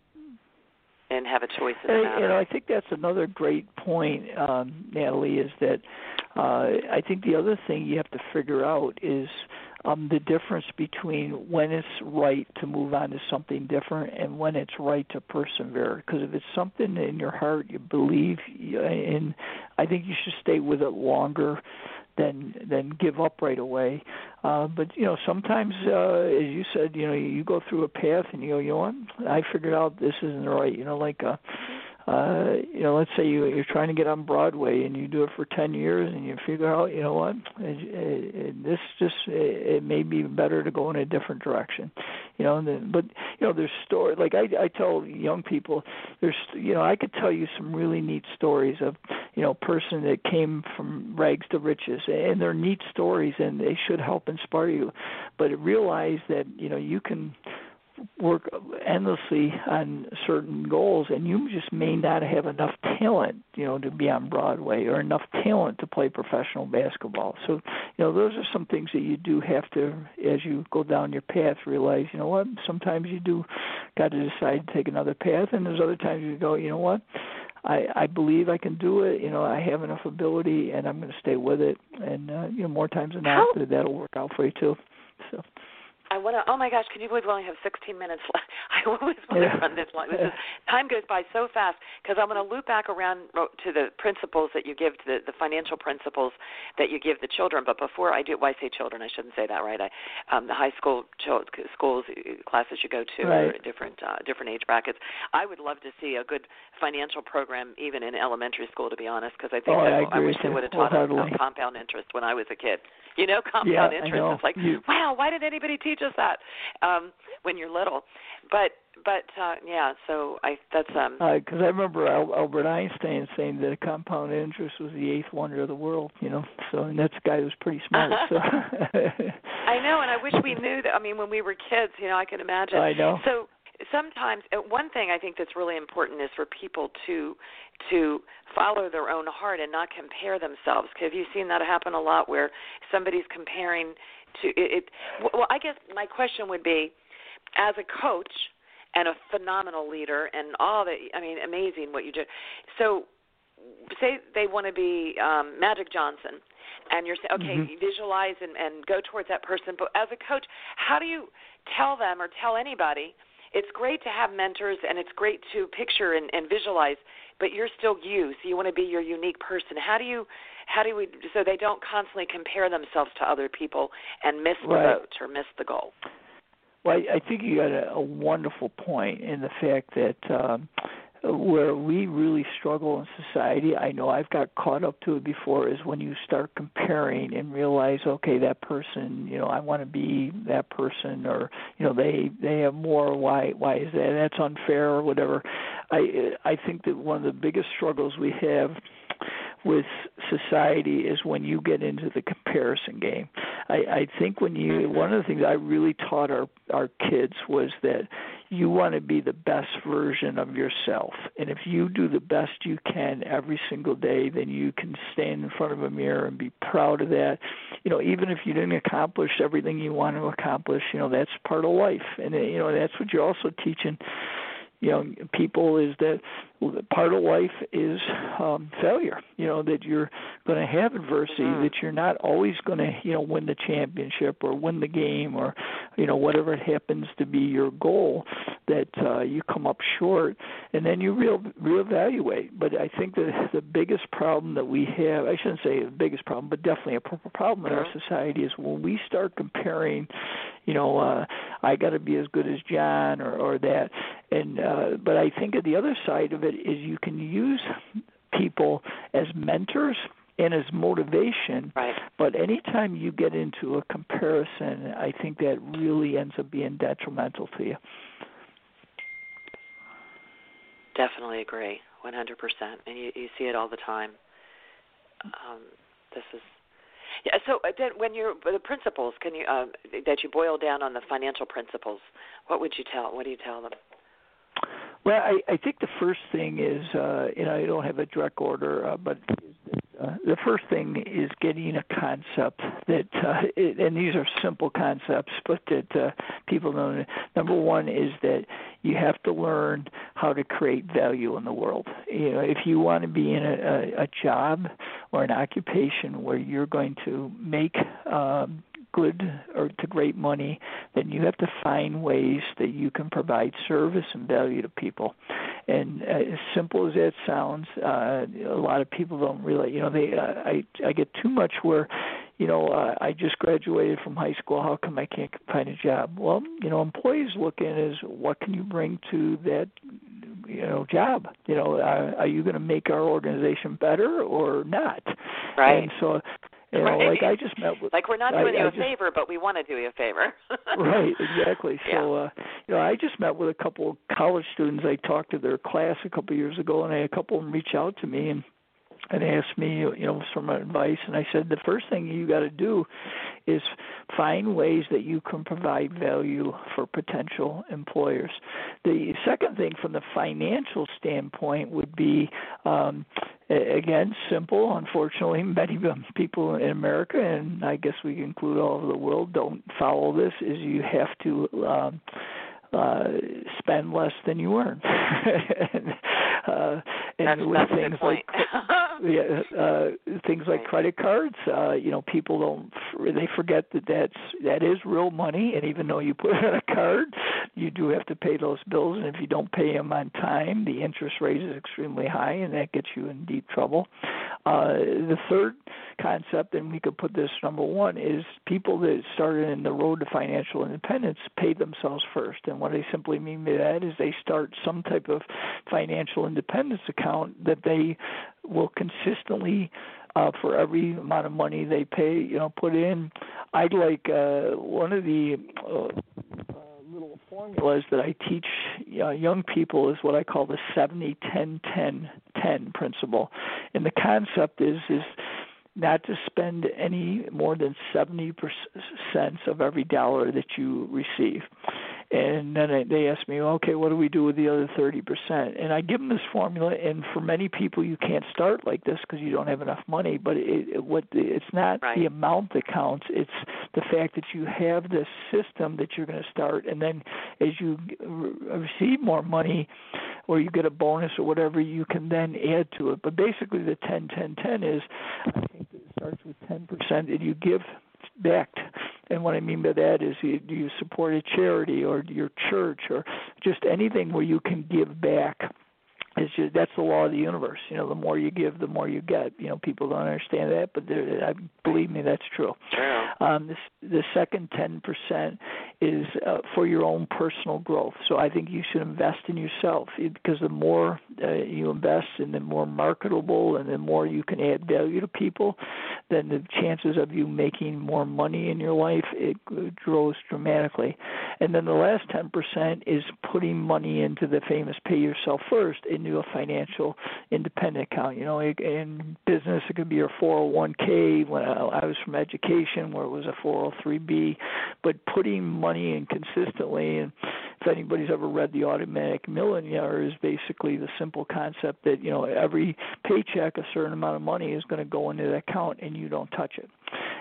And have a choice in and, that. And I think that's another great point, um, Natalie, is that uh, I think the other thing you have to figure out is um, the difference between when it's right to move on to something different and when it's right to persevere. Because if it's something in your heart you believe in, I think you should stay with it longer than than give up right away. Uh, but, you know, sometimes, uh, as you said, you know, you go through a path and you go, you know what, I figured out this isn't right. You know, like, uh, uh, you know, let's say you, you're trying to get on Broadway and you do it for ten years and you figure out, you know what, it, it, it, this just, it, it may be better to go in a different direction. You know, and then, but, you know, there's stories, like I, I tell young people, there's, you know, I could tell you some really neat stories of, you know, a person that came from rags to riches, and they're neat stories and they should help inspire you. But realize that, you know, you can work endlessly on certain goals, and you just may not have enough talent, you know, to be on Broadway or enough talent to play professional basketball. So, you know, those are some things that you do have to, as you go down your path, realize, you know what, sometimes you do got to decide to take another path, and there's other times you go, you know what, I, I believe I can do it, you know, I have enough ability, and I'm going to stay with it, and, uh, you know, more times than not, How? that'll work out for you too. So. I want to. Oh my gosh! Can you believe we only have sixteen minutes left? I always want yeah. to run this long. This is, time goes by so fast because I'm going to loop back around to the principles that you give to the, the financial principles that you give the children. But before I do, well, I say children. I shouldn't say that, right? I, um, the high school ch- schools classes you go to right. are different uh, different age brackets. I would love to see a good financial program even in elementary school, to be honest, because I think oh, that, I, I wish they would have taught us about compound interest when I was a kid. You know, compound yeah, interest. It's like, you, wow, why did anybody teach us that um, when you're little? But but uh, yeah, so I that's um. Because uh, I remember Al- Albert Einstein saying that compound interest was the eighth wonder of the world. You know, so and that's a guy who was pretty smart. So. I know, and I wish we knew that. I mean, when we were kids, you know, I can imagine. I know. So sometimes uh, one thing I think that's really important is for people to to follow their own heart and not compare themselves. Have you seen that happen a lot where somebody's comparing to it, it? Well, I guess my question would be, as a coach and a phenomenal leader and all the, I mean, amazing what you do. So say they want to be um, Magic Johnson, and you're saying, okay, mm-hmm. you visualize and, and go towards that person. But as a coach, how do you tell them or tell anybody, it's great to have mentors and it's great to picture and, and visualize, but you're still you, so you want to be your unique person. How do you, how do we, so they don't constantly compare themselves to other people and miss the right. boat or miss the goal? Well, I, I think you got a, a wonderful point in the fact that um, where we really struggle in society, I know I've got caught up to it before, is when you start comparing and realize, okay, that person, you know, I want to be that person, or, you know, they they have more, why why is that? That's unfair or whatever. I I think that one of the biggest struggles we have with society is when you get into the comparison game. I, I think when you, one of the things I really taught our, our kids was that you want to be the best version of yourself. And if you do the best you can every single day, then you can stand in front of a mirror and be proud of that. You know, even if you didn't accomplish everything you want to accomplish, you know, that's part of life. And, you know, that's what you're also teaching, you know, people, is that part of life is um, failure, you know, that you're going to have adversity, mm-hmm. that you're not always going to, you know, win the championship or win the game or, you know, whatever it happens to be your goal, that uh, you come up short, and then you real reevaluate. But I think that the biggest problem that we have, I shouldn't say the biggest problem, but definitely a problem in our society is when we start comparing, you know, uh, I got to be as good as John or, or that. And uh, but I think the other side of it is you can use people as mentors and as motivation. Right. But anytime you get into a comparison, I think that really ends up being detrimental to you. Definitely agree, one hundred percent. And you, you see it all the time. Um, this is yeah. So uh, then when you're the principles, can you uh, that you boil down on the financial principles? What would you tell? What do you tell them? Well, I, I think the first thing is, uh, you know, I don't have a direct order, uh, but is that, uh, the first thing is getting a concept that, uh, it, and these are simple concepts, but that uh, people know. Number one is that you have to learn how to create value in the world. You know, if you want to be in a, a, a job or an occupation where you're going to make um, good or to great money, then you have to find ways that you can provide service and value to people. And uh, as simple as that sounds, uh, a lot of people don't really, you know, they. Uh, I I get too much where, you know, uh, I just graduated from high school. How come I can't find a job? Well, you know, employees look in as what can you bring to that, you know, job? You know, uh, are you going to make our organization better or not? Right. And so. You know, right. like I just met with, like we're not doing I, you I a just, favor, but we want to do you a favor. Right, exactly. Yeah. So, uh, you know, I just met with a couple of college students. I talked to their class a couple of years ago, and I had a couple of them reach out to me and and asked me, you know, some advice. And I said, the first thing you got to do is find ways that you can provide value for potential employers. The second thing from the financial standpoint would be, um, again, simple. Unfortunately, many people in America, and I guess we can include all over the world, don't follow this, is you have to um, uh, spend less than you earn. and, uh, and that's, with that's things a good point. like yeah, uh, things like credit cards. Uh, you know, people don't they forget that that's that is real money, and even though you put it on a card, you do have to pay those bills, and if you don't pay them on time, the interest rate is extremely high, and that gets you in deep trouble. Uh, the third concept, and we could put this number one, is people that started in the road to financial independence pay themselves first. And what I simply mean by that is they start some type of financial independence account that they will consistently, uh, for every amount of money they pay, you know, put in. I'd like uh, one of the uh, little formulas that I teach uh, young people is what I call the seventy ten ten ten principle. And the concept is is not to spend any more than seventy percent of every dollar that you receive. And then they ask me, okay, what do we do with the other thirty percent? And I give them this formula, and for many people, you can't start like this because you don't have enough money. But it, it, what the, it's not right. the amount that counts. It's the fact that you have this system that you're going to start, and then as you receive more money or you get a bonus or whatever, you can then add to it. But basically the ten ten ten is, I think it starts with ten percent, and you give back. And what I mean by that is you, you support a charity or your church or just anything where you can give back. It's just, that's the law of the universe. You know, the more you give, the more you get. You know, people don't understand that, but I, believe me, that's true. Yeah. Um, this, the second ten percent is uh, for your own personal growth. So I think you should invest in yourself, because the more uh, you invest and the more marketable and the more you can add value to people, then the chances of you making more money in your life, it grows dramatically. And then the last ten percent is putting money into the famous pay yourself first into a financial independent account. You know, in business, it could be your four oh one k. When I was from education, where it was a four oh three b, but putting money in consistently. And if anybody's ever read The Automatic Millionaire, is basically the simple concept that, you know, every paycheck, a certain amount of money is going to go into the account and you don't touch it.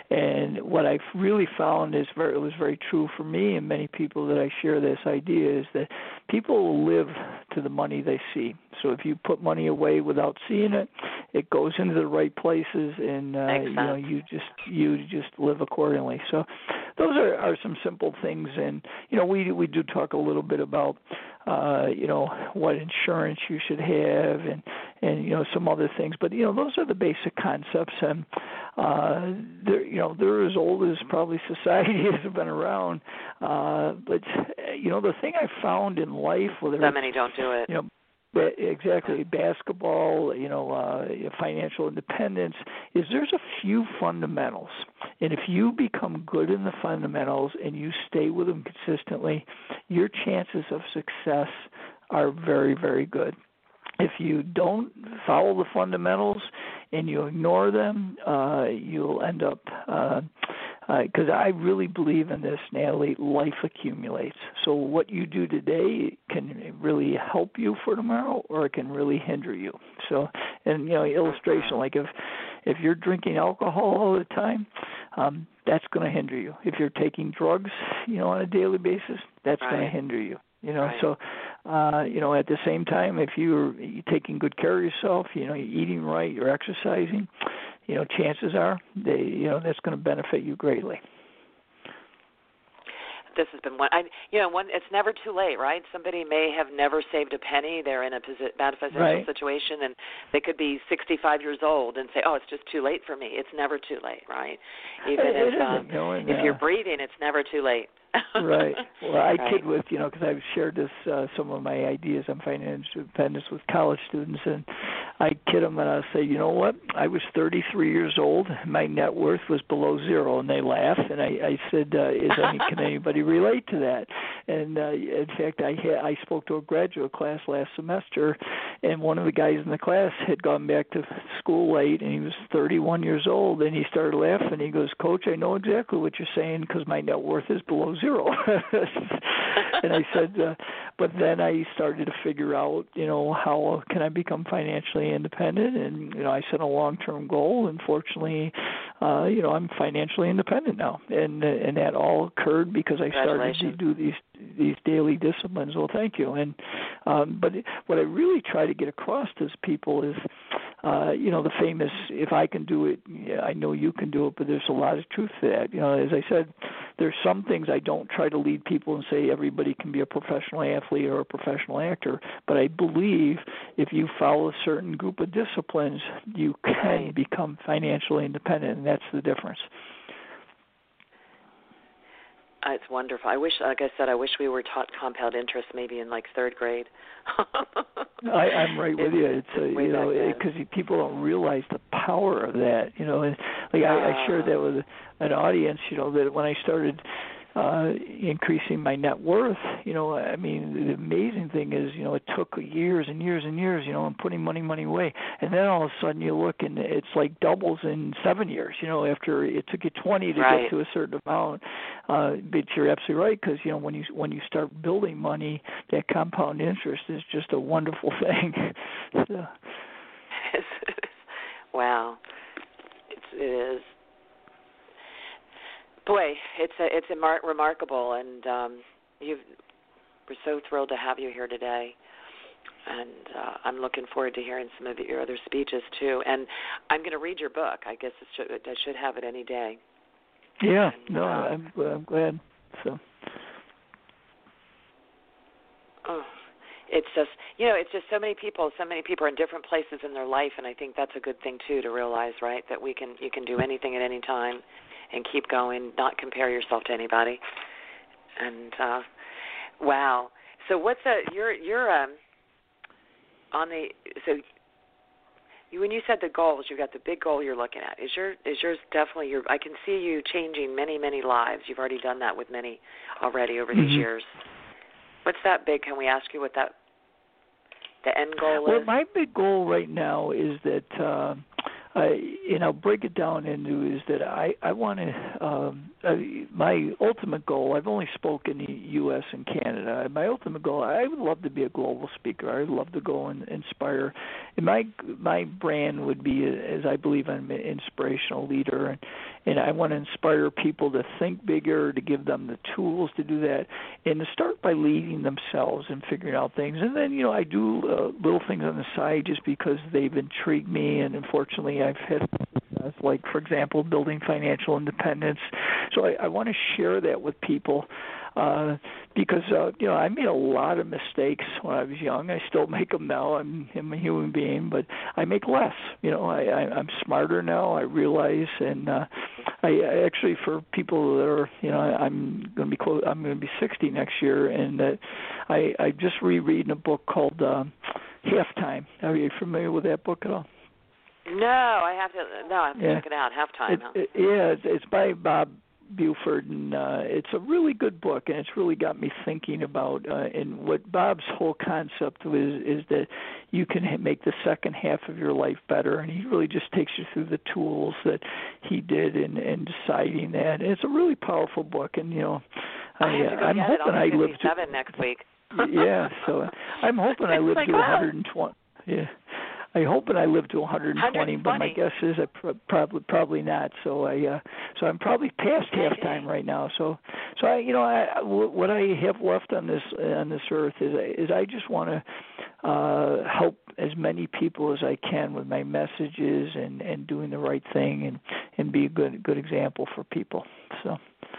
And what I've really found is very, it was very true for me and many people that I share this idea, is that people live to the money they see. So if you put money away without seeing it, it goes into the right places, and uh, you know you just you just live accordingly. So those are, are some simple things, and you know we we do talk a little bit about uh, you know what insurance you should have, and and you know some other things. But you know those are the basic concepts, and uh, they're you know they're as old as probably society has been around. Uh, but you know the thing I found in life, whether so many don't do it. You know, But exactly, basketball, you know, uh, financial independence, is there's a few fundamentals. And if you become good in the fundamentals and you stay with them consistently, your chances of success are very, very good. If you don't follow the fundamentals and you ignore them, uh, you'll end up uh, because uh, I really believe in this, Natalie, life accumulates. So what you do today can really help you for tomorrow, or it can really hinder you. So, and, you know, illustration, like if if you're drinking alcohol all the time, um, that's going to hinder you. If you're taking drugs, you know, on a daily basis, that's right. going to hinder you. You know, right. so, uh, you know, at the same time, if you're taking good care of yourself, you know, you're eating right, you're exercising, you know, chances are they, you know, that's going to benefit you greatly. This has been one. I, you know, one. It's never too late, right? Somebody may have never saved a penny. They're in a posi- bad financial right. situation, and they could be sixty-five years old and say, "Oh, it's just too late for me." It's never too late, right? Even it, if it um, you know, and, if uh, you're breathing, it's never too late. Right. Well, I right. kid with, you know, because I've shared this, uh, some of my ideas on financial independence with college students, and I kid them and I say, you know what? I was thirty-three years old. My net worth was below zero, and they laugh. And I, I said, uh, "Is any can anybody relate to that?" And uh, in fact, I had, I spoke to a graduate class last semester, and one of the guys in the class had gone back to school late, and he was thirty-one years old, and he started laughing. He goes, "Coach, I know exactly what you're saying because my net worth is below zero." And I said, uh, but then I started to figure out, you know, how can I become financially independent? And, you know, I set a long-term goal, and fortunately, uh, you know, I'm financially independent now. And and that all occurred because I started to do these these daily disciplines. Well, thank you. And um, but what I really try to get across to people is uh, you know, the famous, if I can do it, yeah, I know you can do it, but there's a lot of truth to that. You know, as I said, there's some things I don't try to lead people and say everybody can be a professional athlete or a professional actor, but I believe if you follow a certain group of disciplines, you can right. become financially independent, and that's the difference. Uh, it's wonderful. I wish, like I said, I wish we were taught compound interest maybe in like third grade. I, I'm right with it's, you. It's a, you know because people don't realize the power of that. You know, and like uh, I, I shared that with an audience. You know, that when I started uh, increasing my net worth, you know, I mean, the amazing thing is, you know, it took years and years and years, you know, and putting money, money away, and then all of a sudden you look and it's like doubles in seven years. You know, after it took you twenty to right. get to a certain amount. Uh, but you're absolutely right, because you know when you when you start building money, that compound interest is just a wonderful thing. So. Wow, it's, it is. Boy, it's a, it's a mar- remarkable, and um, you've, we're so thrilled to have you here today. And uh, I'm looking forward to hearing some of your other speeches too. And I'm going to read your book. I guess it should, I should have it any day. Yeah, and, no, uh, I'm, I'm glad. So, oh, it's just, you know, it's just so many people. So many people are in different places in their life, and I think that's a good thing too to realize, right? That we can, you can do anything at any time, and keep going. Not compare yourself to anybody. And uh, wow. So what's a you're you're um on the so. You, when you said the goals, you've got the big goal you're looking at. Is your is yours definitely your? I can see you changing many many lives. You've already done that with many already over mm-hmm. these years. What's that big? Can we ask you what that the end goal well, is? Well, my big goal right now is that uh, I, and I'll break it down into is that I I want to um, uh, my ultimate goal. I've only spoken in the U S and Canada. My ultimate goal. I would love to be a global speaker. I would love to go and inspire. And my my brand would be, as I believe I'm an inspirational leader, and and I want to inspire people to think bigger, to give them the tools to do that, and to start by leading themselves and figuring out things. And then you know I do uh, little things on the side just because they've intrigued me, and unfortunately I've had success, like for example building financial independence. So I, I want to share that with people. Uh, because, uh, you know, I made a lot of mistakes when I was young. I still make them now. I'm, I'm a human being, but I make less. You know, I, I, I'm smarter now, I realize. And uh, I, I actually, for people that are, you know, I'm going to be close, I'm going to be sixty next year, and uh, I, I just rereading a book called uh, Halftime. Are you familiar with that book at all? No, I have to. No, I have to yeah. check it out. Halftime. It, huh? it, yeah, it's, it's by Bob Buford, and uh, it's a really good book, and it's really got me thinking about. Uh, and what Bob's whole concept was is that you can ha- make the second half of your life better, and he really just takes you through the tools that he did in, in deciding that. And it's a really powerful book, and you know, I, I have to go I'm get hoping it. I'll I be live fifty-seven to next week. yeah, so I'm hoping I live like, to wow. one hundred twenty. Yeah. I hope that I live to one hundred twenty, but my guess is I pr- probably probably not. So I uh, so I'm probably past halftime right now. So so I you know I, what I have left on this on this earth is is I just want to uh, help as many people as I can with my messages and, and doing the right thing and, and be a good good example for people. So.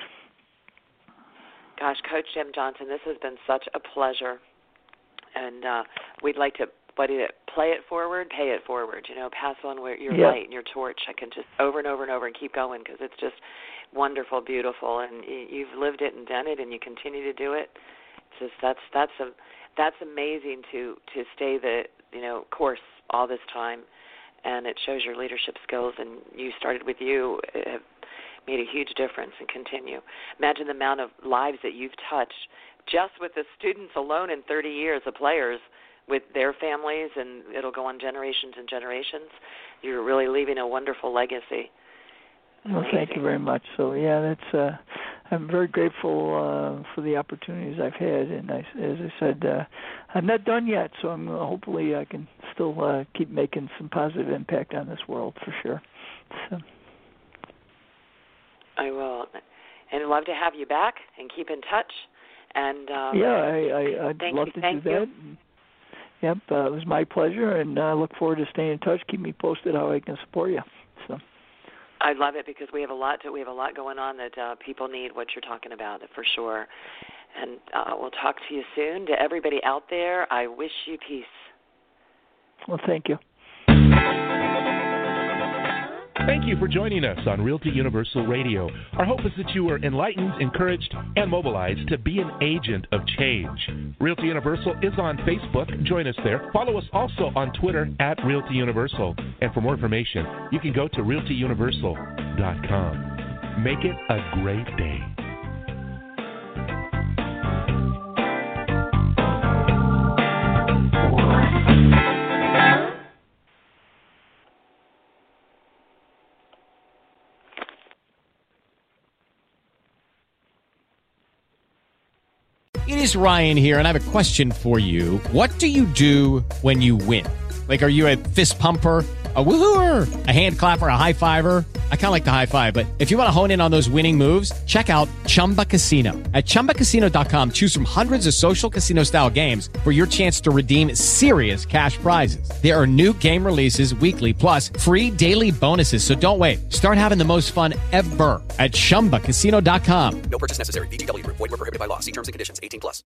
Gosh, Coach Jim Johnson, this has been such a pleasure, and uh, we'd like to. But it, play it forward, pay it forward. You know, pass on where your yeah. light and your torch. I can just over and over and over and keep going because it's just wonderful, beautiful, and you've lived it and done it, and you continue to do it. It's just that's that's a that's amazing to to stay the you know course all this time, and it shows your leadership skills. And you started with you have made a huge difference and continue. Imagine the amount of lives that you've touched just with the students alone in thirty years of players. With their families, and it'll go on generations and generations. You're really leaving a wonderful legacy. Well, thank you very much. So, yeah, that's. Uh, I'm very grateful uh, for the opportunities I've had, and I, as I said, uh, I'm not done yet. So, I'm uh, hopefully I can still uh, keep making some positive impact on this world for sure. So. I will, and I'd love to have you back and keep in touch. And um, yeah, I, I, I'd thank love you, to thank do you. that. yep, uh, it was my pleasure, and I uh, look forward to staying in touch. Keep me posted how I can support you. So. I love it because we have a lot to, we have a lot going on that uh, people need what you're talking about for sure. And uh, we'll talk to you soon. To everybody out there, I wish you peace. Well, thank you. Thank you for joining us on Realty Universal Radio. Our hope is that you are enlightened, encouraged, and mobilized to be an agent of change. Realty Universal is on Facebook. Join us there. Follow us also on Twitter at Realty Universal. And for more information, you can go to realty universal dot com. Make it a great day. It is Ryan here, and I have a question for you. What do you do when you win? Like, are you a fist pumper, a woohooer, a hand clapper, a high fiver? I kind of like the high five, but if you want to hone in on those winning moves, check out Chumba Casino. At chumba casino dot com, choose from hundreds of social casino-style games for your chance to redeem serious cash prizes. There are new game releases weekly, plus free daily bonuses, so don't wait. Start having the most fun ever at chumba casino dot com. No purchase necessary. V G W Group. Void where prohibited by law. See terms and conditions. eighteen plus.